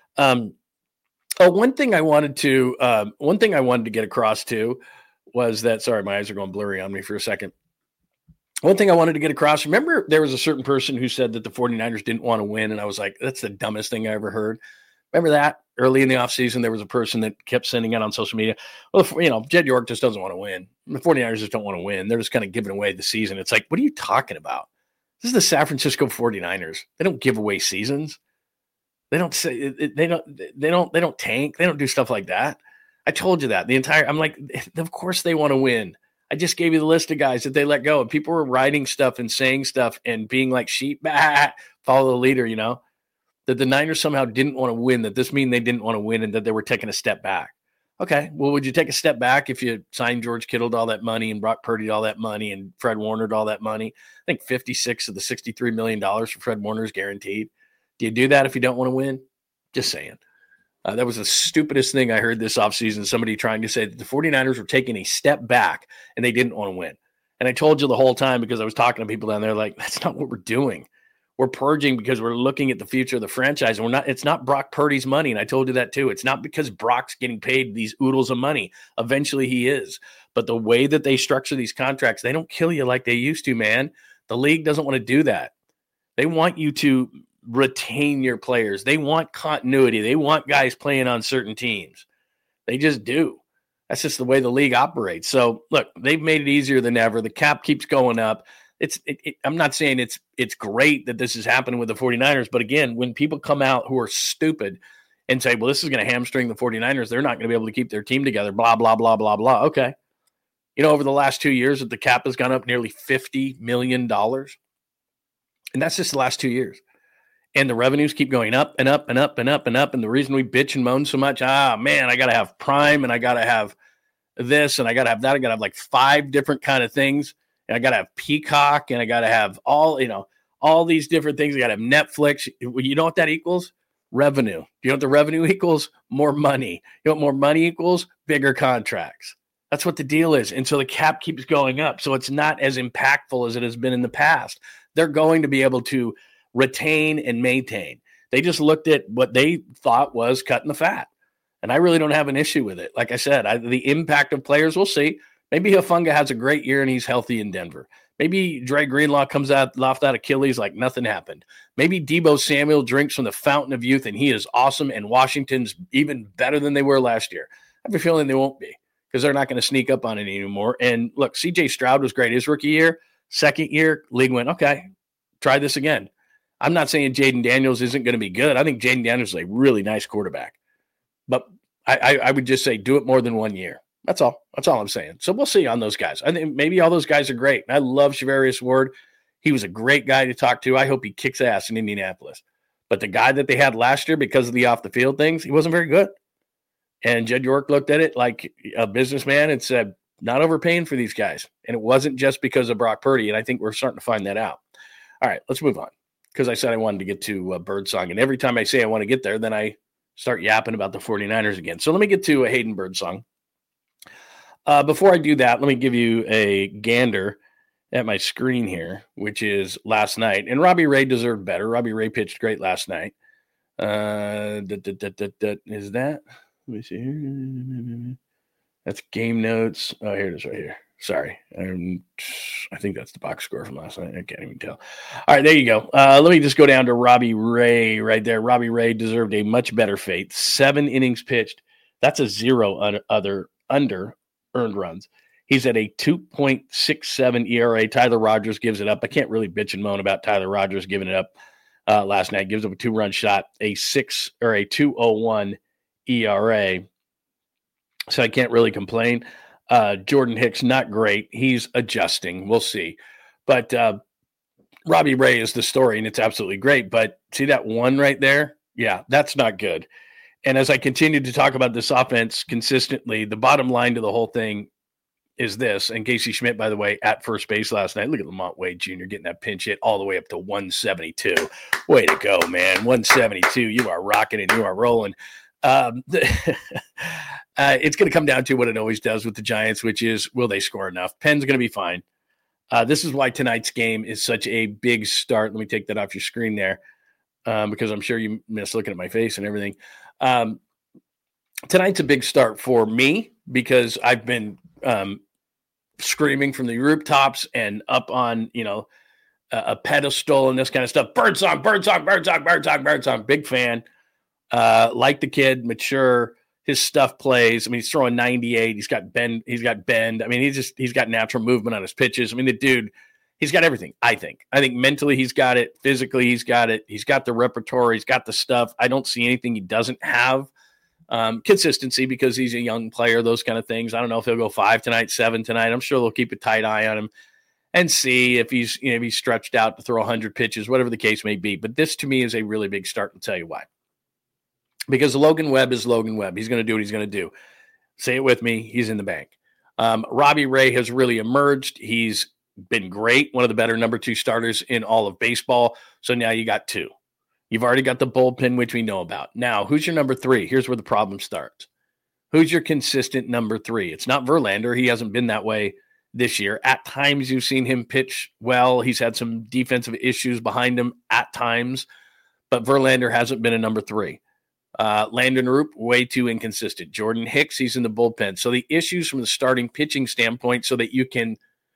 One thing I wanted to get across to was that, sorry, my eyes are going blurry on me for a second. One thing I wanted to get across, remember there was a certain person who said that the 49ers didn't want to win, and I was like, that's the dumbest thing I ever heard. Remember that? Early in the offseason, there was a person that kept sending out on social media, well, Jed York just doesn't want to win. The 49ers just don't want to win. They're just kind of giving away the season. It's like, what are you talking about? This is the San Francisco 49ers. They don't give away seasons. They don't say they don't tank. They don't do stuff like that. I told you that I'm like, of course they want to win. I just gave you the list of guys that they let go. And people were writing stuff and saying stuff and being like sheep, follow the leader, that the Niners somehow didn't want to win, that this mean they didn't want to win and that they were taking a step back. Okay, well, would you take a step back if you signed George Kittle to all that money and Brock Purdy to all that money and Fred Warner to all that money? I think 56 of the $63 million for Fred Warner is guaranteed. Do you do that if you don't want to win? Just saying. That was the stupidest thing I heard this offseason, somebody trying to say that the 49ers were taking a step back and they didn't want to win. And I told you the whole time because I was talking to people down there like, that's not what we're doing. We're purging because we're looking at the future of the franchise. And it's not Brock Purdy's money. And I told you that too. It's not because Brock's getting paid these oodles of money. Eventually he is. But the way that they structure these contracts, they don't kill you like they used to, man. The league doesn't want to do that. They want you to retain your players. They want continuity. They want guys playing on certain teams. They just do. That's just the way the league operates. So look, they've made it easier than ever. The cap keeps going up. I'm not saying it's great that this is happening with the 49ers, but again, when people come out who are stupid and say, well, this is going to hamstring the 49ers, they're not going to be able to keep their team together, blah, blah, blah, blah, blah. Okay. Over the last 2 years, the cap has gone up nearly $50 million. And that's just the last 2 years. And the revenues keep going up and up and up and up and up. And the reason we bitch and moan so much, man, I got to have Prime and I got to have this and I got to have that. I got to have like 5 different kind of things. And I got to have Peacock and I got to have all these different things. I got to have Netflix. You know what that equals? Revenue. Do you know what the revenue equals? More money. You know what more money equals? Bigger contracts. That's what the deal is. And so the cap keeps going up. So it's not as impactful as it has been in the past. They're going to be able to retain and maintain. They just looked at what they thought was cutting the fat. And I really don't have an issue with it. Like I said, the impact of players, we'll see. Maybe Hufanga has a great year and he's healthy in Denver. Maybe Dre Greenlaw comes out off that Achilles like nothing happened. Maybe Deebo Samuel drinks from the fountain of youth and he is awesome and Washington's even better than they were last year. I have a feeling they won't be because they're not going to sneak up on it anymore. And look, C.J. Stroud was great his rookie year. Second year, league went, okay, try this again. I'm not saying Jaden Daniels isn't going to be good. I think Jaden Daniels is a really nice quarterback. But I would just say do it more than 1 year. That's all. That's all I'm saying. So we'll see on those guys. I think maybe all those guys are great. I love Charvarius Ward. He was a great guy to talk to. I hope he kicks ass in Indianapolis. But the guy that they had last year, because of the off-the-field things, he wasn't very good. And Jed York looked at it like a businessman and said, not overpaying for these guys. And it wasn't just because of Brock Purdy. And I think we're starting to find that out. All right, let's move on. Because I said I wanted to get to Birdsong. And every time I say I want to get there, then I start yapping about the 49ers again. So let me get to Hayden Birdsong. Before I do that, let me give you a gander at my screen here, which is last night. And Robbie Ray deserved better. Robbie Ray pitched great last night. Is that? Let me see here. That's game notes. Oh, here it is right here. Sorry. I think that's the box score from last night. I can't even tell. All right, there you go. Let me just go down to Robbie Ray right there. Robbie Ray deserved a much better fate. 7 innings pitched. That's a 0 under earned runs. He's at a 2.67 ERA. Tyler Rogers gives it up. I can't really bitch and moan about Tyler Rogers giving it up last night. Gives up a 2-run shot, a 2.01 ERA. So I can't really complain. Jordan Hicks, not great. He's adjusting. We'll see. But Robbie Ray is the story, and it's absolutely great. But see that one right there? Yeah, that's not good. And as I continue to talk about this offense consistently, the bottom line to the whole thing is this. And Casey Schmidt, by the way, at first base last night. Look at Lamont Wade Jr. getting that pinch hit all the way up to 172. Way to go, man. 172. You are rocking and you are rolling. It's going to come down to what it always does with the Giants, which is, will they score enough? Penn's going to be fine. This is why tonight's game is such a big start. Let me take that off your screen there because I'm sure you miss looking at my face and everything. Tonight's a big start for me because I've been screaming from the rooftops and up on, a pedestal and this kind of stuff. Birdsong, Birdsong, Birdsong, Birdsong, Birdsong. Big fan. Like the kid, mature. His stuff plays. I mean, he's throwing 98. He's got bend. I mean, he's got natural movement on his pitches. I mean, the dude, he's got everything. I think mentally he's got it. Physically, he's got it. He's got the repertoire. He's got the stuff. I don't see anything he doesn't have. Consistency because he's a young player, those kind of things. I don't know if he'll go 5 tonight, 7 tonight. I'm sure they'll keep a tight eye on him and see if he's stretched out to throw 100 pitches, whatever the case may be. But this to me is a really big start. I'll tell you why. Because Logan Webb is Logan Webb. He's going to do what he's going to do. Say it with me. He's in the bank. Robbie Ray has really emerged. He's been great. One of the better number 2 starters in all of baseball. So now you got 2. You've already got the bullpen, which we know about. Now, who's your number 3? Here's where the problem starts. Who's your consistent number 3? It's not Verlander. He hasn't been that way this year. At times, you've seen him pitch well. He's had some defensive issues behind him at times, but Verlander hasn't been a number 3. Landon Roop, way too inconsistent. Jordan Hicks, he's in the bullpen. So the issues from the starting pitching standpoint so that you can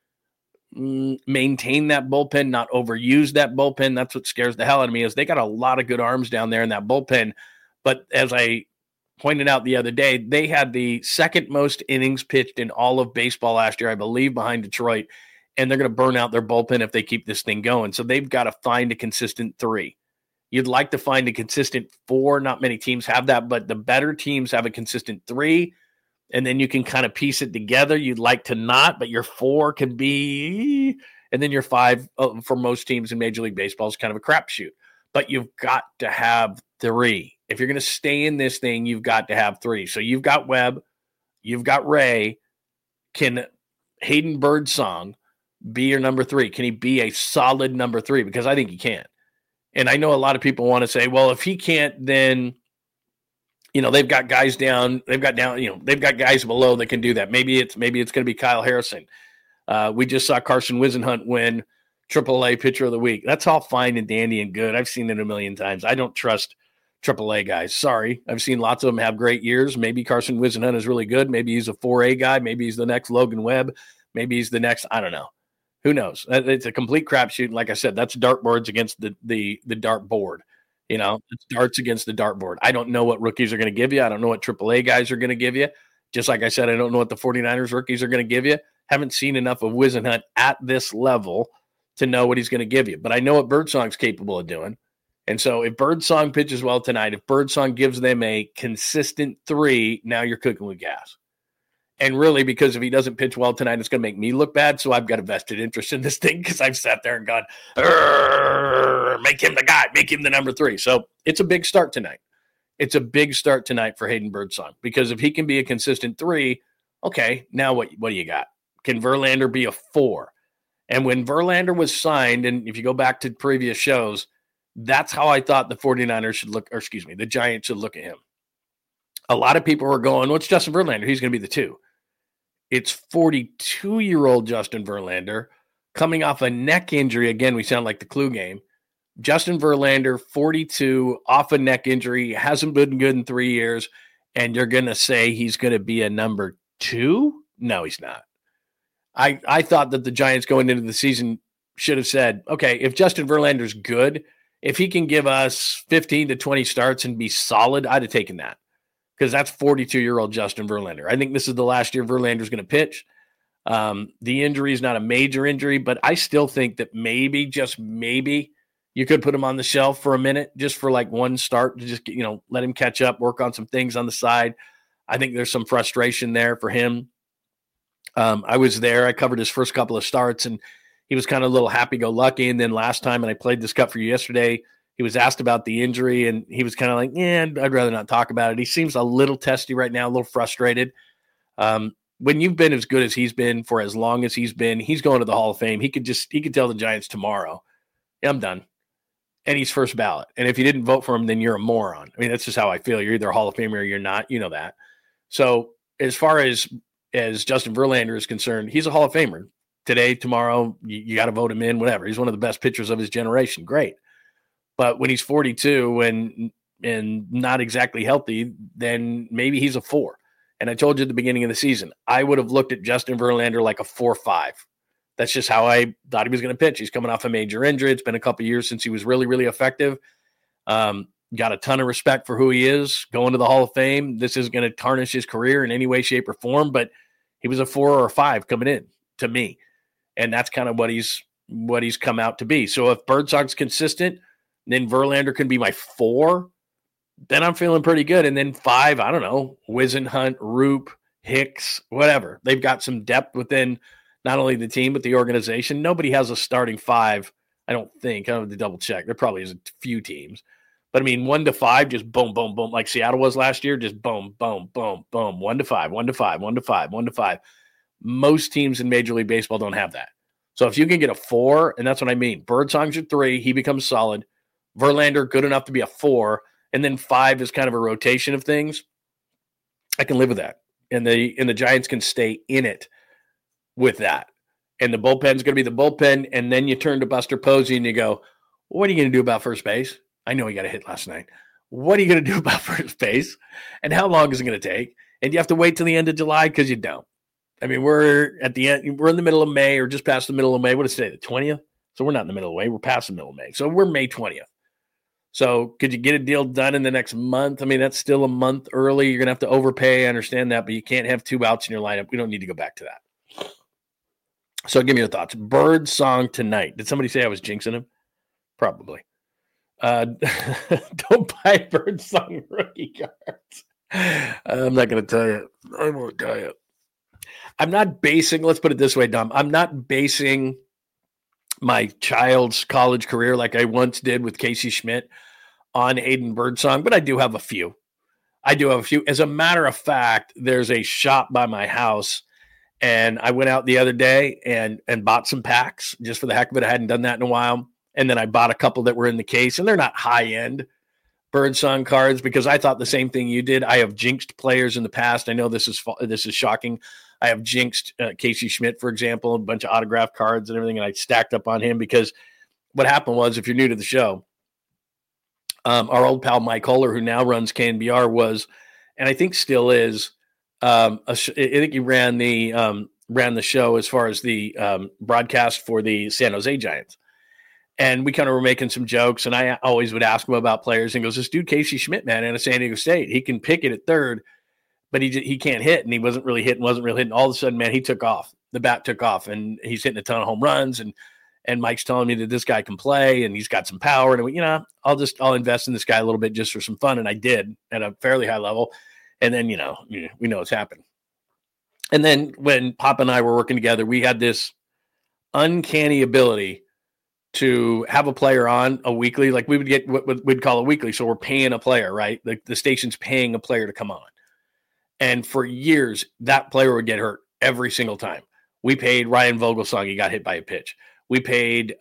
maintain that bullpen, not overuse that bullpen. That's what scares the hell out of me is they got a lot of good arms down there in that bullpen. But as I pointed out the other day, they had the second most innings pitched in all of baseball last year, I believe, behind Detroit. And they're going to burn out their bullpen if they keep this thing going. So they've got to find a consistent 3. You'd like to find a consistent 4. Not many teams have that, but the better teams have a consistent 3. And then you can kind of piece it together. You'd like to not, but your 4 can be, and then your 5 for most teams in Major League Baseball is kind of a crapshoot. But you've got to have 3. If you're going to stay in this thing, you've got to have 3. So you've got Webb, you've got Ray. Can Hayden Birdsong be your number 3? Can he be a solid number 3? Because I think he can. And I know a lot of people want to say, well, if he can't, then they've got guys down, they've got guys below that can do that. Maybe it's going to be Kyle Harrison. We just saw Carson Whisenhunt win AAA Pitcher of the Week. That's all fine and dandy and good. I've seen it a million times. I don't trust AAA guys. Sorry. I've seen lots of them have great years. Maybe Carson Whisenhunt is really good. Maybe he's a 4A guy. Maybe he's the next Logan Webb. Maybe he's the next, I don't know. Who knows? It's a complete crapshoot. Like I said, that's dartboards against the dartboard. It's darts against the dartboard. I don't know what rookies are going to give you. I don't know what AAA guys are going to give you. Just like I said, I don't know what the 49ers rookies are going to give you. Haven't seen enough of Whisenhunt at this level to know what he's going to give you. But I know what Birdsong's capable of doing. And so if Birdsong pitches well tonight, if Birdsong gives them a consistent 3, now you're cooking with gas. And really, because if he doesn't pitch well tonight, it's going to make me look bad. So I've got a vested interest in this thing because I've sat there and gone, make him the guy, make him the number 3. So it's a big start tonight. It's a big start tonight for Hayden Birdsong because if he can be a consistent 3, okay, now what do you got? Can Verlander be a 4? And when Verlander was signed, and if you go back to previous shows, that's how I thought the 49ers should look, or excuse me, the Giants should look at him. A lot of people were going, well, it's Justin Verlander. He's going to be the 2. It's 42-year-old Justin Verlander coming off a neck injury. Again, we sound like the Clue game. Justin Verlander, 42, off a neck injury, hasn't been good in 3 years, and you're going to say he's going to be a number 2? No, he's not. I thought that the Giants going into the season should have said, okay, if Justin Verlander's good, if he can give us 15 to 20 starts and be solid, I'd have taken that. Because that's 42-year-old Justin Verlander. I think this is the last year Verlander's going to pitch. The injury is not a major injury, but I still think that maybe, just maybe, you could put him on the shelf for a minute, just for like one start to just, let him catch up, work on some things on the side. I think there's some frustration there for him. I was there. I covered his first couple of starts, and he was kind of a little happy-go-lucky. And then last time, and I played this cut for you yesterday, he was asked about the injury, and he was kind of like, I'd rather not talk about it. He seems a little testy right now, a little frustrated. When you've been as good as he's been for as long as he's been, he's going to the Hall of Fame. He could tell the Giants tomorrow, I'm done. And he's first ballot. And if you didn't vote for him, then you're a moron. I mean, that's just how I feel. You're either a Hall of Famer or you're not. You know that. So as far as Justin Verlander is concerned, he's a Hall of Famer. Today, tomorrow, you got to vote him in, whatever. He's one of the best pitchers of his generation. Great. But when he's 42 and not exactly healthy, then maybe he's a 4. And I told you at the beginning of the season, I would have looked at Justin Verlander like a 4-5. That's just how I thought he was going to pitch. He's coming off a major injury. It's been a couple of years since he was really, really effective. Got a ton of respect for who he is. Going to the Hall of Fame, this isn't going to tarnish his career in any way, shape, or form, but he was a 4 or a 5 coming in to me. And that's kind of what he's come out to be. So if Birdsong's consistent, then Verlander can be my 4. then I'm feeling pretty good. And then 5, I don't know, Whisenhunt, Roop, Hicks, whatever. They've got some depth within not only the team, but the organization. Nobody has a starting 5, I don't think. I have to double check. There probably is a few teams. But, I mean, 1 to 5, just boom, boom, boom, like Seattle was last year, just boom, boom, boom, boom, 1 to 5, 1 to 5, 1 to 5, 1 to 5. Most teams in Major League Baseball don't have that. So if you can get a 4, and that's what I mean, Birdsong's at 3, he becomes solid. Verlander, good enough to be a 4, and then 5 is kind of a rotation of things. I can live with that. And the Giants can stay in it with that. And the bullpen's going to be the bullpen, and then you turn to Buster Posey and you go, what are you going to do about first base? I know he got a hit last night. What are you going to do about first base? And how long is it going to take? And you have to wait till the end of July because you don't. I mean, we're at the end. We're in the middle of May or just past the middle of May. What is today, the 20th? So we're not in the middle of May. We're past the middle of May. So we're May 20th. So could you get a deal done in the next month? I mean, that's still a month early. You're going to have to overpay. I understand that, but you can't have 2 outs in your lineup. We don't need to go back to that. So give me your thoughts. Birdsong tonight. Did somebody say I was jinxing him? Probably. Don't buy Birdsong rookie cards. I'm not going to tell you. I won't tell you. I'm not basing, let's put it this way, Dom. I'm not basing my child's college career like I once did with Casey Schmidt on Hayden Birdsong, but I do have a few. As a matter of fact, there's a shop by my house, and I went out the other day and bought some packs just for the heck of it. I hadn't done that in a while. And then I bought a couple that were in the case, and they're not high-end Birdsong cards because I thought the same thing you did. I have jinxed players in the past. I know this is shocking. I have jinxed Casey Schmidt, for example, a bunch of autograph cards and everything, and I stacked up on him because what happened was, if you're new to the show, our old pal Mike Kohler, who now runs KNBR, was, and I think still is, I think he ran the show as far as the broadcast for the San Jose Giants. And we kind of were making some jokes, and I always would ask him about players, and he goes, this dude Casey Schmidt, man, out of San Diego State, he can pick it at third, but he can't hit, and he wasn't really hitting. All of a sudden, man, he took off. The bat took off, and he's hitting a ton of home runs, and Mike's telling me that this guy can play, and he's got some power, and I'll invest in this guy a little bit just for some fun, and I did at a fairly high level, and then, we know what's happened. And then when Pop and I were working together, we had this uncanny ability to have a player on a weekly, like we would get what we'd call a weekly. So we're paying a player, right? The station's paying a player to come on. And for years, that player would get hurt every single time. We paid Ryan Vogelsong. He got hit by a pitch. We paid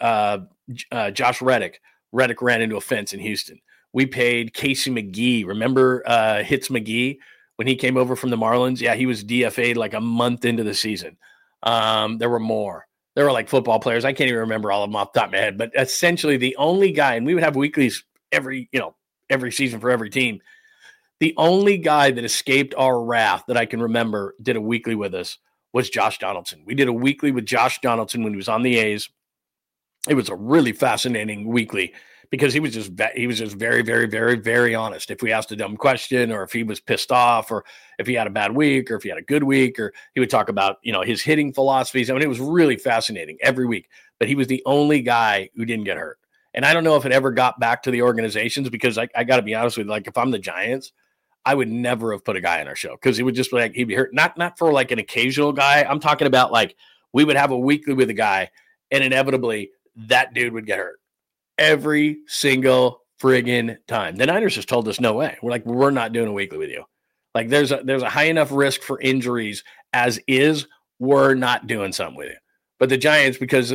Josh Reddick. Reddick ran into a fence in Houston. We paid Casey McGee. Remember Hits McGee when he came over from the Marlins? Yeah, he was DFA'd like a month into the season. There were more. There were like football players. I can't even remember all of them off the top of my head. But essentially the only guy, and we would have weeklies every season for every team. The only guy that escaped our wrath that I can remember did a weekly with us was Josh Donaldson. We did a weekly with Josh Donaldson when he was on the A's. It was a really fascinating weekly because he was just very, very, very, very honest. If we asked a dumb question, or if he was pissed off, or if he had a bad week, or if he had a good week, or he would talk about, his hitting philosophies. I mean, it was really fascinating every week, but he was the only guy who didn't get hurt. And I don't know if it ever got back to the organizations, because I got to be honest with you, like if I'm the Giants, I would never have put a guy on our show because he would just be like, he'd be hurt. Not for like an occasional guy. I'm talking about like we would have a weekly with a guy, and inevitably that dude would get hurt every single friggin' time. The Niners just told us no way. We're like, we're not doing a weekly with you. Like there's a high enough risk for injuries as is. We're not doing something with you. But the Giants, because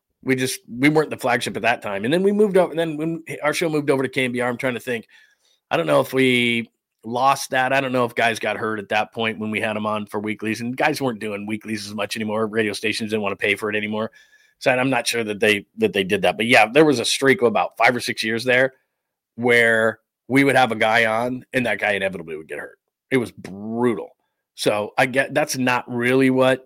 we weren't the flagship at that time, and then we moved over. And then when our show moved over to KNBR, I'm trying to think. I don't know if we lost that. I don't know if guys got hurt at that point when we had them on for weeklies, and guys weren't doing weeklies as much anymore. Radio stations didn't want to pay for it anymore. So I'm not sure that they did that. But yeah, there was a streak of about 5 or 6 years there where we would have a guy on and that guy inevitably would get hurt. It was brutal. So I get that's not really what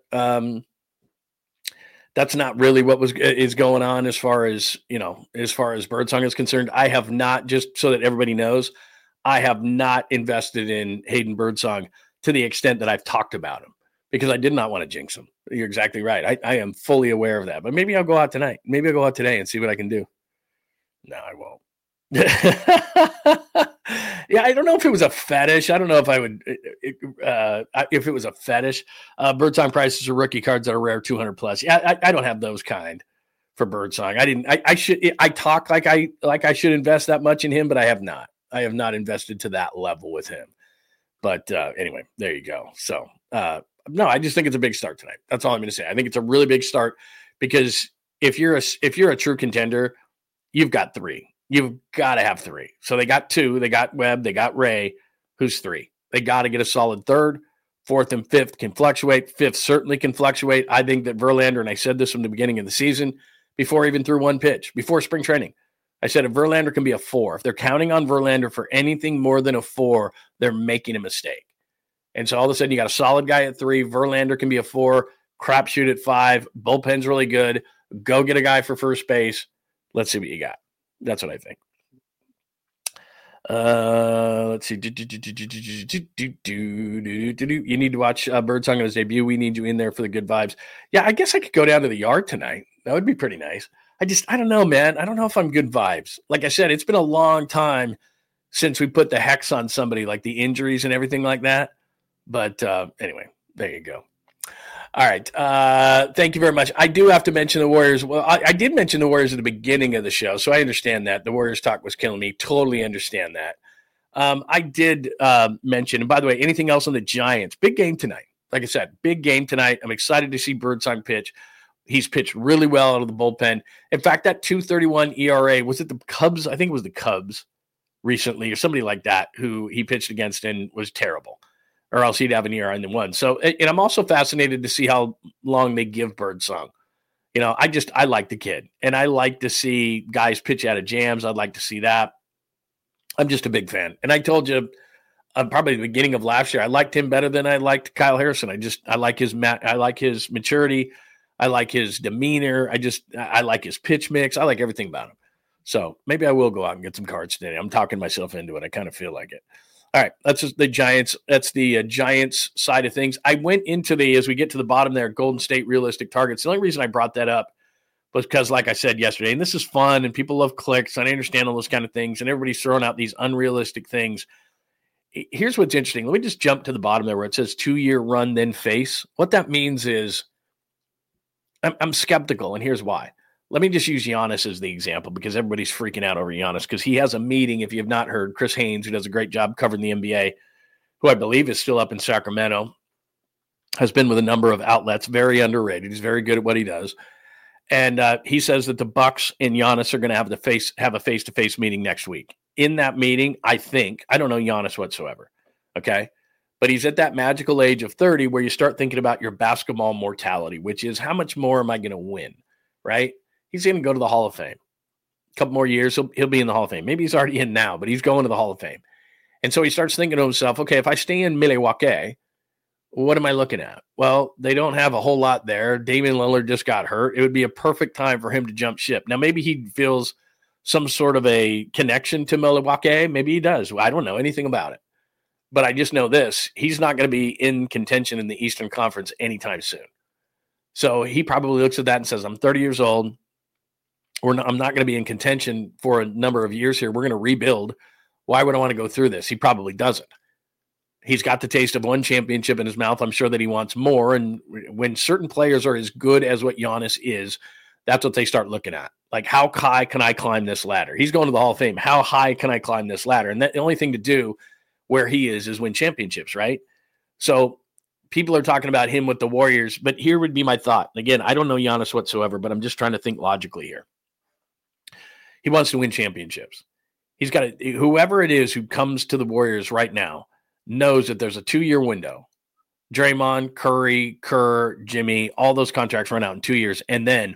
is going on as far as Birdsong is concerned. I have not, just so that everybody knows, I have not invested in Hayden Birdsong to the extent that I've talked about him, because I did not want to jinx him. You're exactly right. I am fully aware of that. But maybe I'll go out tonight. Maybe I'll go out today and see what I can do. No, I won't. Yeah, I don't know if it was a fetish. I don't know if I would, if it was a fetish. Birdsong prices are rookie cards that are rare 200 plus. Yeah, I don't have those kind for Birdsong. I talk like I should invest that much in him, but I have not. I have not invested to that level with him. But anyway, there you go. So no, I just think it's a big start tonight. That's all I'm going to say. I think it's a really big start because if you're a true contender, you've got three. You've got to have three. So they got two. They got Webb. They got Ray. Who's three? They got to get a solid third. Fourth and fifth can fluctuate. Fifth certainly can fluctuate. I think that Verlander, and I said this from the beginning of the season, before even threw one pitch, before spring training, I said if Verlander can be a 4, if they're counting on Verlander for anything more than a 4, they're making a mistake. And so all of a sudden you got a solid guy at 3. Verlander can be a 4. Crapshoot at 5. Bullpen's really good. Go get a guy for first base. Let's see what you got. That's what I think. Let's see. You need to watch Birdsong on his debut. We need you in there for the good vibes. Yeah, I guess I could go down to the yard tonight. That would be pretty nice. I don't know, man. I don't know if I'm good vibes. Like I said, it's been a long time since we put the hex on somebody, like the injuries and everything like that. But anyway, there you go. All right. Thank you very much. I do have to mention the Warriors. Well, I did mention the Warriors at the beginning of the show, so I understand that. The Warriors talk was killing me. Totally understand that. I did mention, and by the way, anything else on the Giants? Big game tonight. Like I said, big game tonight. I'm excited to see Birdsong pitch. He's pitched really well out of the bullpen. In fact, that 2.31 ERA, was it the Cubs? I think it was the Cubs recently or somebody like that who he pitched against and was terrible. Or else he'd have an ERA and then won. So, and I'm also fascinated to see how long they give Birdsong. You know, I like the kid. And I like to see guys pitch out of jams. I'd like to see that. I'm just a big fan. And I told you probably the beginning of last year, I liked him better than I liked Kyle Harrison. I like his maturity. I like his demeanor. I like his pitch mix. I like everything about him. So maybe I will go out and get some cards today. I'm talking myself into it. I kind of feel like it. All right, that's just the Giants. That's the Giants side of things. I went into as we get to the bottom there, Golden State realistic targets. The only reason I brought that up was because, like I said yesterday, and this is fun, and people love clicks, and I understand all those kind of things, and everybody's throwing out these unrealistic things. Here's what's interesting. Let me just jump to the bottom there where it says 2-year run, then face. What that means is I'm skeptical, and here's why. Let me just use Giannis as the example because everybody's freaking out over Giannis because he has a meeting, if you have not heard, Chris Haynes, who does a great job covering the NBA, who I believe is still up in Sacramento, has been with a number of outlets, very underrated. He's very good at what he does. And he says that the Bucks and Giannis are going to have a face-to-face meeting next week. In that meeting, I don't know Giannis whatsoever, okay? But he's at that magical age of 30 where you start thinking about your basketball mortality, which is how much more am I going to win, right? He's going to go to the Hall of Fame. A couple more years, he'll be in the Hall of Fame. Maybe he's already in now, but he's going to the Hall of Fame. And so he starts thinking to himself, okay, if I stay in Milwaukee, what am I looking at? Well, they don't have a whole lot there. Damian Lillard just got hurt. It would be a perfect time for him to jump ship. Now, maybe he feels some sort of a connection to Milwaukee. Maybe he does. I don't know anything about it. But I just know this. He's not going to be in contention in the Eastern Conference anytime soon. So he probably looks at that and says, I'm 30 years old. I'm not going to be in contention for a number of years here. We're going to rebuild. Why would I want to go through this? He probably doesn't. He's got the taste of one championship in his mouth. I'm sure that he wants more. And when certain players are as good as what Giannis is, that's what they start looking at. Like, how high can I climb this ladder? He's going to the Hall of Fame. How high can I climb this ladder? And the only thing to do where he is win championships, right? So people are talking about him with the Warriors, but here would be my thought. Again, I don't know Giannis whatsoever, but I'm just trying to think logically here. He wants to win championships. He's got whoever it is who comes to the Warriors right now knows that there's a 2-year window. Draymond, Curry, Kerr, Jimmy, all those contracts run out in 2 years. And then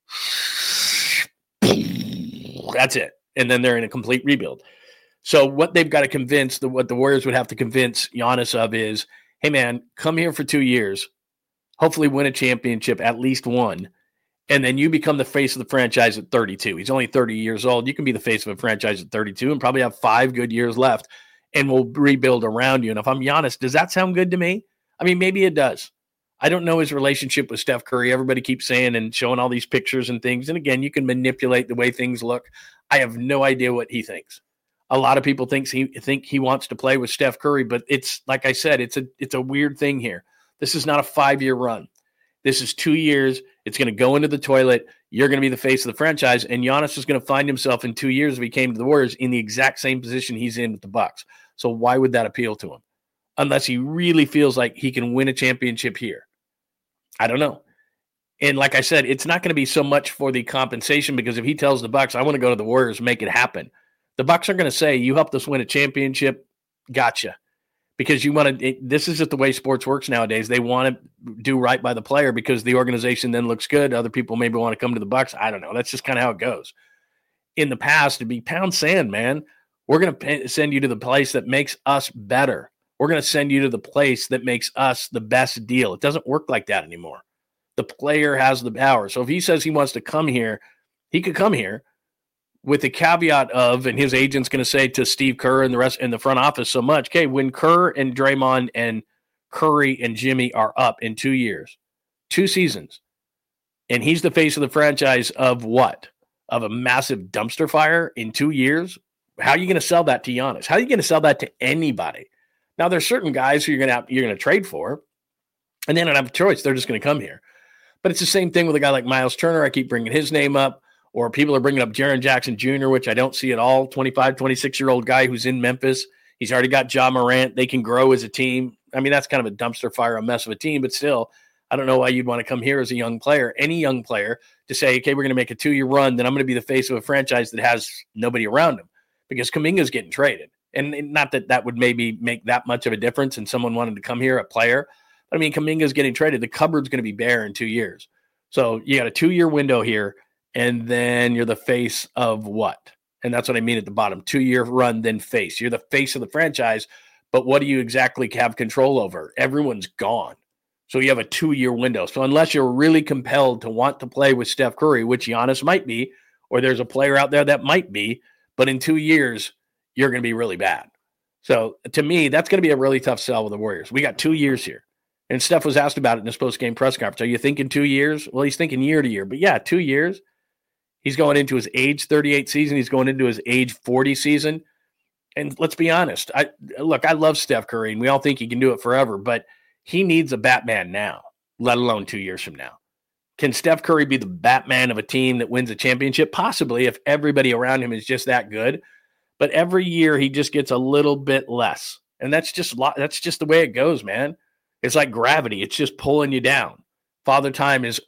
that's it. And then they're in a complete rebuild. So what they've got to convince, what the Warriors would have to convince Giannis of is, hey, man, come here for 2 years, hopefully win a championship, at least one, and then you become the face of the franchise at 32. He's only 30 years old. You can be the face of a franchise at 32 and probably have 5 good years left, and we'll rebuild around you. And if I'm Giannis, does that sound good to me? I mean, maybe it does. I don't know his relationship with Steph Curry. Everybody keeps saying and showing all these pictures and things. And again, you can manipulate the way things look. I have no idea what he thinks. A lot of people think he wants to play with Steph Curry, but it's like I said, it's a weird thing here. This is not a 5-year run. This is 2 years. It's going to go into the toilet. You're going to be the face of the franchise, and Giannis is going to find himself in 2 years if he came to the Warriors in the exact same position he's in with the Bucks. So why would that appeal to him? Unless he really feels like he can win a championship here. I don't know. And like I said, it's not going to be so much for the compensation, because if he tells the Bucks, I want to go to the Warriors, make it happen, the Bucks are going to say, you helped us win a championship. Gotcha. Because you want to, this is just the way sports works nowadays. They want to do right by the player because the organization then looks good. Other people maybe want to come to the Bucks. I don't know. That's just kind of how it goes. In the past, it'd be pound sand, man. We're going to send you to the place that makes us better. We're going to send you to the place that makes us the best deal. It doesn't work like that anymore. The player has the power. So if he says he wants to come here, he could come here, with the caveat of, and his agent's going to say to Steve Kerr and the rest in the front office so much, okay, when Kerr and Draymond and Curry and Jimmy are up in 2 years, 2 seasons, and he's the face of the franchise of what? Of a massive dumpster fire in 2 years? How are you going to sell that to Giannis? How are you going to sell that to anybody? Now, there's certain guys who you're going to trade for, and they don't have a choice. They're just going to come here. But it's the same thing with a guy like Miles Turner. I keep bringing his name up. Or people are bringing up Jaren Jackson Jr., which I don't see at all. 25, 26-year-old guy who's in Memphis. He's already got Ja Morant. They can grow as a team. I mean, that's kind of a dumpster fire, a mess of a team. But still, I don't know why you'd want to come here as a young player, any young player, to say, okay, we're going to make a 2-year run. Then I'm going to be the face of a franchise that has nobody around him. Because Kuminga's getting traded. And not that that would maybe make that much of a difference and someone wanted to come here, a player. But I mean, Kuminga's getting traded. The cupboard's going to be bare in 2 years. So you got a 2-year window here. And then you're the face of what? And that's what I mean at the bottom. 2-year run, then face. You're the face of the franchise, but what do you exactly have control over? Everyone's gone. So you have a 2-year window. So unless you're really compelled to want to play with Steph Curry, which Giannis might be, or there's a player out there that might be, but in 2 years, you're going to be really bad. So to me, that's going to be a really tough sell with the Warriors. We got 2 years here. And Steph was asked about it in his post-game press conference. Are you thinking 2 years? Well, he's thinking year to year. But yeah, 2 years. He's going into his age 38 season. He's going into his age 40 season. And let's be honest. I love Steph Curry, and we all think he can do it forever, but he needs a Batman now, let alone 2 years from now. Can Steph Curry be the Batman of a team that wins a championship? Possibly, if everybody around him is just that good. But every year he just gets a little bit less. And that's just the way it goes, man. It's like gravity. It's just pulling you down. Father Time is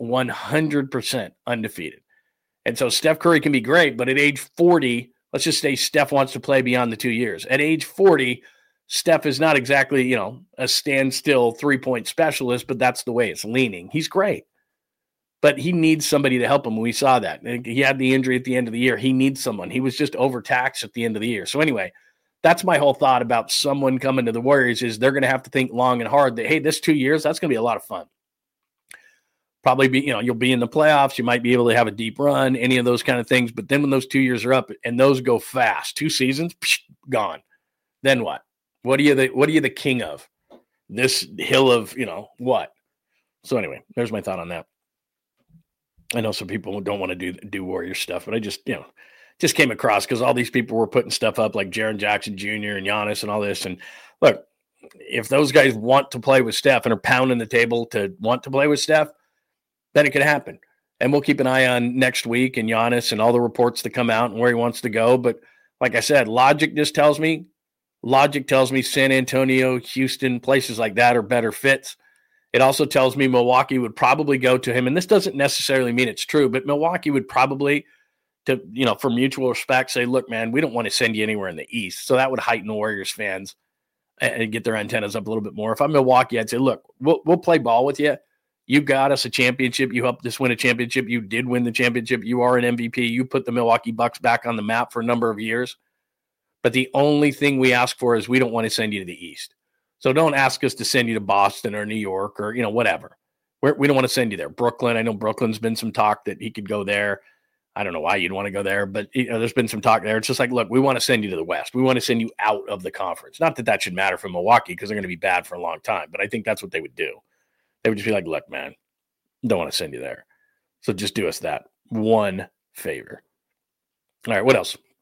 100% undefeated. And so Steph Curry can be great, but at age 40, let's just say Steph wants to play beyond the 2 years. At age 40, Steph is not exactly, a standstill three-point specialist, but that's the way it's leaning. He's great, but he needs somebody to help him. We saw that. He had the injury at the end of the year. He needs someone. He was just overtaxed at the end of the year. So anyway, that's my whole thought about someone coming to the Warriors is they're going to have to think long and hard that, hey, this 2 years, that's going to be a lot of fun. Probably be, you'll be in the playoffs. You might be able to have a deep run, any of those kind of things. But then when those 2 years are up and those go fast, 2 seasons, gone. Then what? What are you the king of? This hill of, what? So anyway, there's my thought on that. I know some people don't want to do Warrior stuff, but I just came across because all these people were putting stuff up like Jaren Jackson Jr. and Giannis and all this. And look, if those guys want to play with Steph and are pounding the table to want to play with Steph, then it could happen. And we'll keep an eye on next week and Giannis and all the reports that come out and where he wants to go. But like I said, logic tells me San Antonio, Houston, places like that are better fits. It also tells me Milwaukee would probably go to him. And this doesn't necessarily mean it's true, but Milwaukee would probably, for mutual respect, say, look, man, we don't want to send you anywhere in the East. So that would heighten the Warriors fans and get their antennas up a little bit more. If I'm Milwaukee, I'd say, look, we'll play ball with you. You got us a championship. You helped us win a championship. You did win the championship. You are an MVP. You put the Milwaukee Bucks back on the map for a number of years. But the only thing we ask for is we don't want to send you to the East. So don't ask us to send you to Boston or New York or, whatever. We don't want to send you there. Brooklyn, I know Brooklyn's been some talk that he could go there. I don't know why you'd want to go there, but there's been some talk there. It's just like, look, we want to send you to the West. We want to send you out of the conference. Not that should matter for Milwaukee because they're going to be bad for a long time, but I think that's what they would do. They would just be like, look, man, don't want to send you there. So just do us that one favor. All right, what else?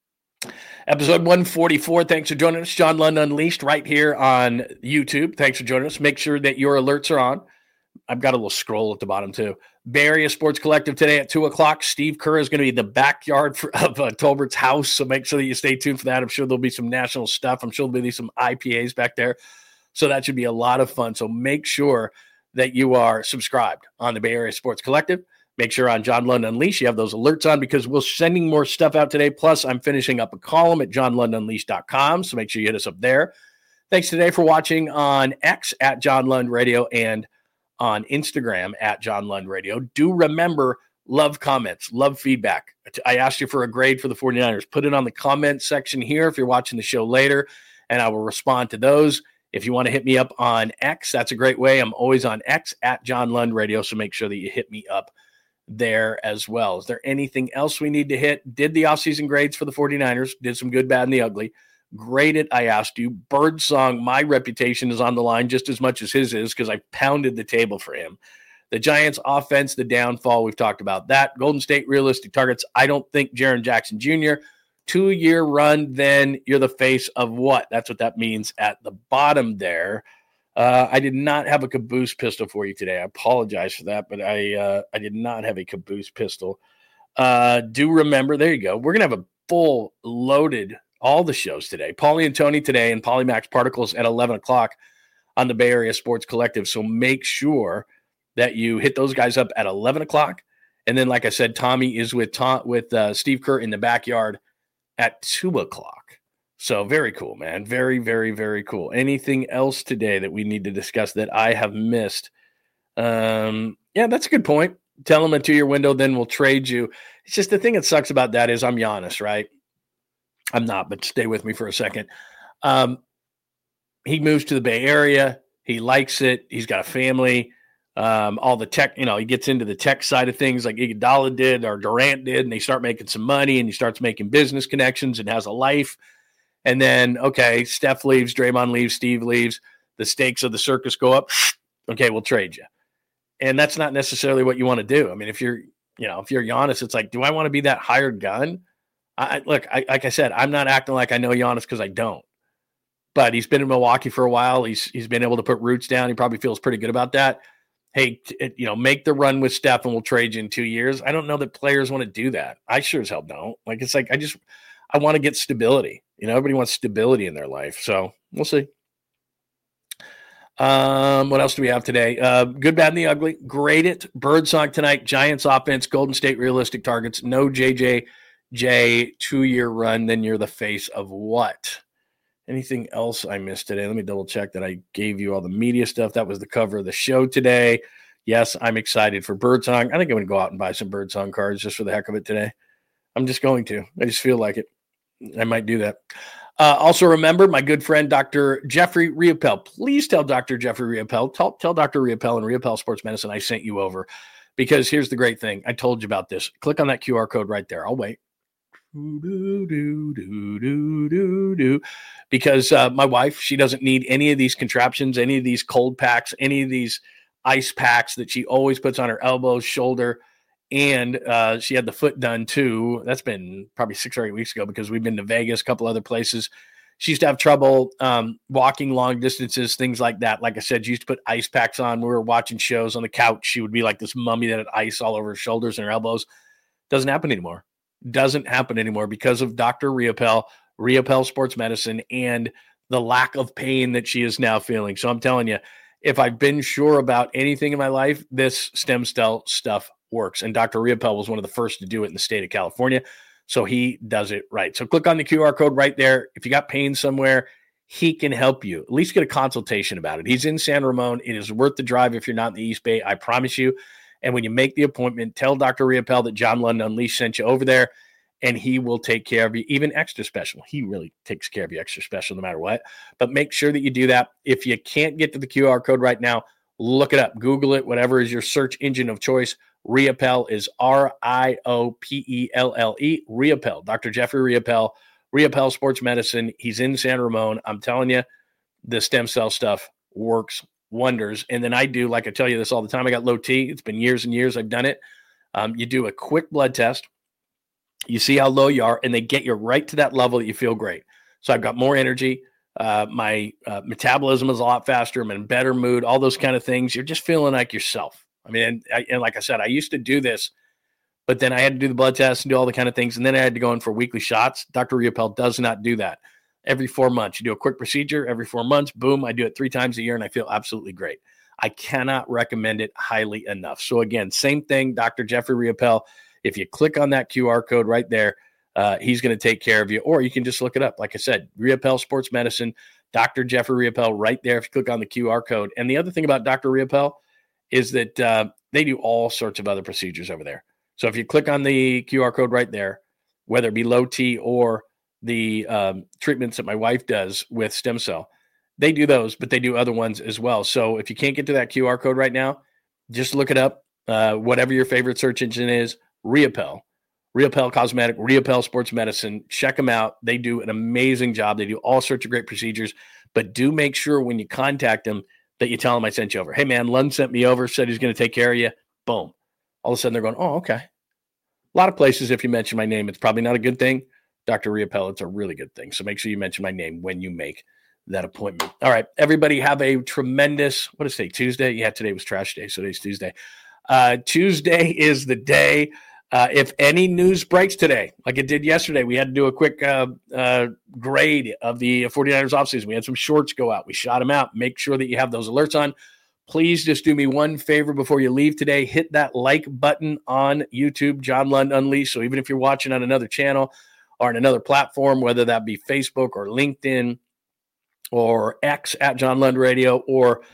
Episode 144. Thanks for joining us. John Lund Unleashed right here on YouTube. Thanks for joining us. Make sure that your alerts are on. I've got a little scroll at the bottom too. Bay Area Sports Collective today at 2 o'clock. Steve Kerr is going to be in the backyard of Tolbert's house, so make sure that you stay tuned for that. I'm sure there'll be some national stuff. I'm sure there'll be some IPAs back there, so that should be a lot of fun. So make sure that you are subscribed on the Bay Area Sports Collective. Make sure on John Lund Unleashed you have those alerts on because we're sending more stuff out today. Plus, I'm finishing up a column at johnlundunleashed.com, so make sure you hit us up there. Thanks today for watching on X at John Lund Radio and on Instagram at John Lund Radio. Do remember, love comments, love feedback. I asked you for a grade for the 49ers. Put it on the comment section here if you're watching the show later, and I will respond to those. If you want to hit me up on X, that's a great way. I'm always on X at John Lund Radio, so make sure that you hit me up there as well. Is there anything else we need to hit? Did the offseason grades for the 49ers. Did some good, bad, and the ugly. Graded, I asked you. Birdsong, my reputation is on the line just as much as his is because I pounded the table for him. The Giants offense, the downfall, we've talked about that. Golden State realistic targets. I don't think Jaren Jackson Jr. 2-year run, then you're the face of what? That's what that means at the bottom there. I did not have a caboose pistol for you today. I apologize for that, but I did not have a caboose pistol. Do remember, there you go. We're going to have a full loaded, all the shows today. Paulie and Tony today and Polymax Particles at 11 o'clock on the Bay Area Sports Collective. So make sure that you hit those guys up at 11 o'clock. And then, like I said, Tommy is with Steve Kerr in the backyard at 2 o'clock. So very cool, man. Very, very, very cool. Anything else today that we need to discuss that I have missed? Yeah, that's a good point. Tell them a 2-year window, then we'll trade you. It's just the thing that sucks about that is I'm Giannis, right? I'm not, but stay with me for a second. He moves to the Bay Area. He likes it. He's got a family. All the tech, he gets into the tech side of things like Iguodala did or Durant did, and they start making some money, and he starts making business connections and has a life. And then, okay, Steph leaves, Draymond leaves, Steve leaves. The stakes of the circus go up. Okay, we'll trade you. And that's not necessarily what you want to do. I mean, if you're Giannis, it's like, do I want to be that hired gun? Like I said, I'm not acting like I know Giannis because I don't. But he's been in Milwaukee for a while. He's been able to put roots down. He probably feels pretty good about that. Hey, make the run with Steph and we'll trade you in 2 years. I don't know that players want to do that. I sure as hell don't. Like, it's like I want to get stability. Everybody wants stability in their life. So we'll see. What else do we have today? Good, bad, and the ugly. Grade it. Birdsong tonight. Giants offense. Golden State realistic targets. No JJJ 2-year run. Then you're the face of what? Anything else I missed today? Let me double check that I gave you all the media stuff. That was the cover of the show today. Yes, I'm excited for Birdsong. I think I'm going to go out and buy some Birdsong cards just for the heck of it today. I'm just going to. I just feel like it. I might do that. Also, remember my good friend, Dr. Jeffrey Riopel. Please tell Dr. Jeffrey Riopel, tell Dr. Riopel and Riopel Sports Medicine I sent you over, because here's the great thing. I told you about this. Click on that QR code right there. I'll wait. Because my wife, she doesn't need any of these contraptions, any of these cold packs, any of these ice packs that she always puts on her elbows, shoulder. And she had the foot done too. That's been probably 6 or 8 weeks ago because we've been to Vegas, a couple other places. She used to have trouble walking long distances, things like that. Like I said, she used to put ice packs on. We were watching shows on the couch. She would be like this mummy that had ice all over her shoulders and her elbows. Doesn't happen anymore. Doesn't happen anymore because of Dr. Riopel, Riopel Sports Medicine, and the lack of pain that she is now feeling. So I'm telling you, if I've been sure about anything in my life, this stem cell stuff works. And Dr. Riopel was one of the first to do it in the state of California. So he does it right. So click on the QR code right there. If you got pain somewhere, he can help you. At least get a consultation about it. He's in San Ramon. It is worth the drive if you're not in the East Bay. I promise you. And when you make the appointment, tell Dr. Riopel that John Lund Unleashed sent you over there, and he will take care of you, even extra special. He really takes care of you extra special no matter what. But make sure that you do that. If you can't get to the QR code right now, look it up. Google it, whatever is your search engine of choice. Riopel is Riopelle. Riopel, Dr. Jeffrey Riopel, Riopel Sports Medicine. He's in San Ramon. I'm telling you, the stem cell stuff works wonders. And then I do, like I tell you this all the time, I got low T. It's been years and years I've done it. You do a quick blood test. You see how low you are, and they get you right to that level that you feel great. So I've got more energy. My metabolism is a lot faster. I'm in better mood, all those kind of things. You're just feeling like yourself. I mean, and like I said, I used to do this, but then I had to do the blood test and do all the kind of things. And then I had to go in for weekly shots. Dr. Riopel does not do that. Every 4 months, you do a quick procedure. Every 4 months, boom, I do it 3 times a year, and I feel absolutely great. I cannot recommend it highly enough. So again, same thing, Dr. Jeffrey Riopel. If you click on that QR code right there, he's going to take care of you, or you can just look it up. Like I said, Riopel Sports Medicine, Dr. Jeffrey Riopel right there if you click on the QR code. And the other thing about Dr. Riopel is that they do all sorts of other procedures over there. So if you click on the QR code right there, whether it be low T or the treatments that my wife does with stem cell, they do those, but they do other ones as well. So if you can't get to that QR code right now, just look it up. Whatever your favorite search engine is, Riopel Cosmetic, Riopel Sports Medicine. Check them out. They do an amazing job. They do all sorts of great procedures, but do make sure when you contact them that you tell them I sent you over. Hey man, Lund sent me over, said he's going to take care of you. Boom. All of a sudden they're going, oh, okay. A lot of places, if you mention my name, it's probably not a good thing. Dr. Riopel, it's a really good thing. So make sure you mention my name when you make that appointment. All right, everybody have a tremendous, what is today, Tuesday? Yeah, today was trash day, so today's Tuesday. Tuesday is the day. If any news breaks today, like it did yesterday, we had to do a quick grade of the 49ers offseason. We had some shorts go out. We shot them out. Make sure that you have those alerts on. Please just do me one favor before you leave today. Hit that like button on YouTube, John Lund Unleashed. So even if you're watching on another channel or on another platform, whether that be Facebook or LinkedIn or X at John Lund Radio or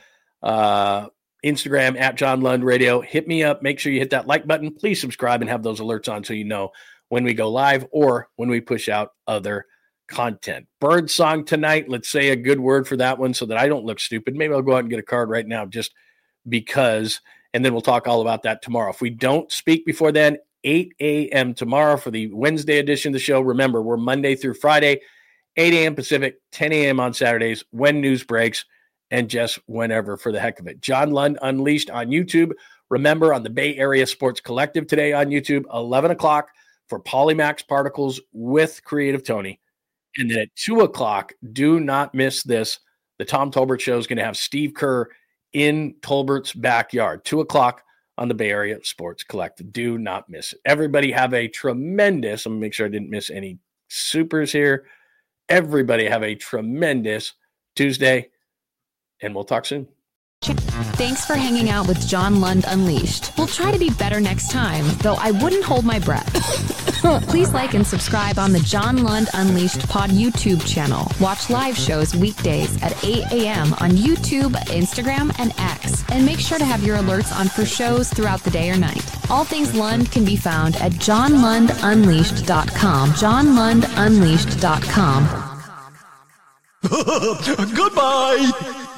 Instagram at John Lund Radio, hit me up. Make sure you hit that like button. Please subscribe and have those alerts on so you know when we go live or when we push out other content. Bird song tonight. Let's say a good word for that one so that I don't look stupid. Maybe I'll go out and get a card right now just because, and then we'll talk all about that tomorrow. If we don't speak before then, 8 a.m. tomorrow for the Wednesday edition of the show. Remember, we're Monday through Friday, 8 a.m. Pacific, 10 a.m. on Saturdays when news breaks, and just whenever for the heck of it. John Lund Unleashed on YouTube. Remember, on the Bay Area Sports Collective today on YouTube, 11 o'clock for Polymax Particles with Creative Tony. And then at 2 o'clock, do not miss this. The Tom Tolbert Show is going to have Steve Kerr in Tolbert's backyard. 2 o'clock on the Bay Area Sports Collective. Do not miss it. Everybody have a tremendous, I'm going to make sure I didn't miss any supers here. Everybody have a tremendous Tuesday, and we'll talk soon. Thanks for hanging out with John Lund Unleashed. We'll try to be better next time, though I wouldn't hold my breath. Please like and subscribe on the John Lund Unleashed Pod YouTube channel. Watch live shows weekdays at 8 a.m. on YouTube, Instagram, and X. And make sure to have your alerts on for shows throughout the day or night. All things Lund can be found at johnlundunleashed.com. johnlundunleashed.com. Goodbye!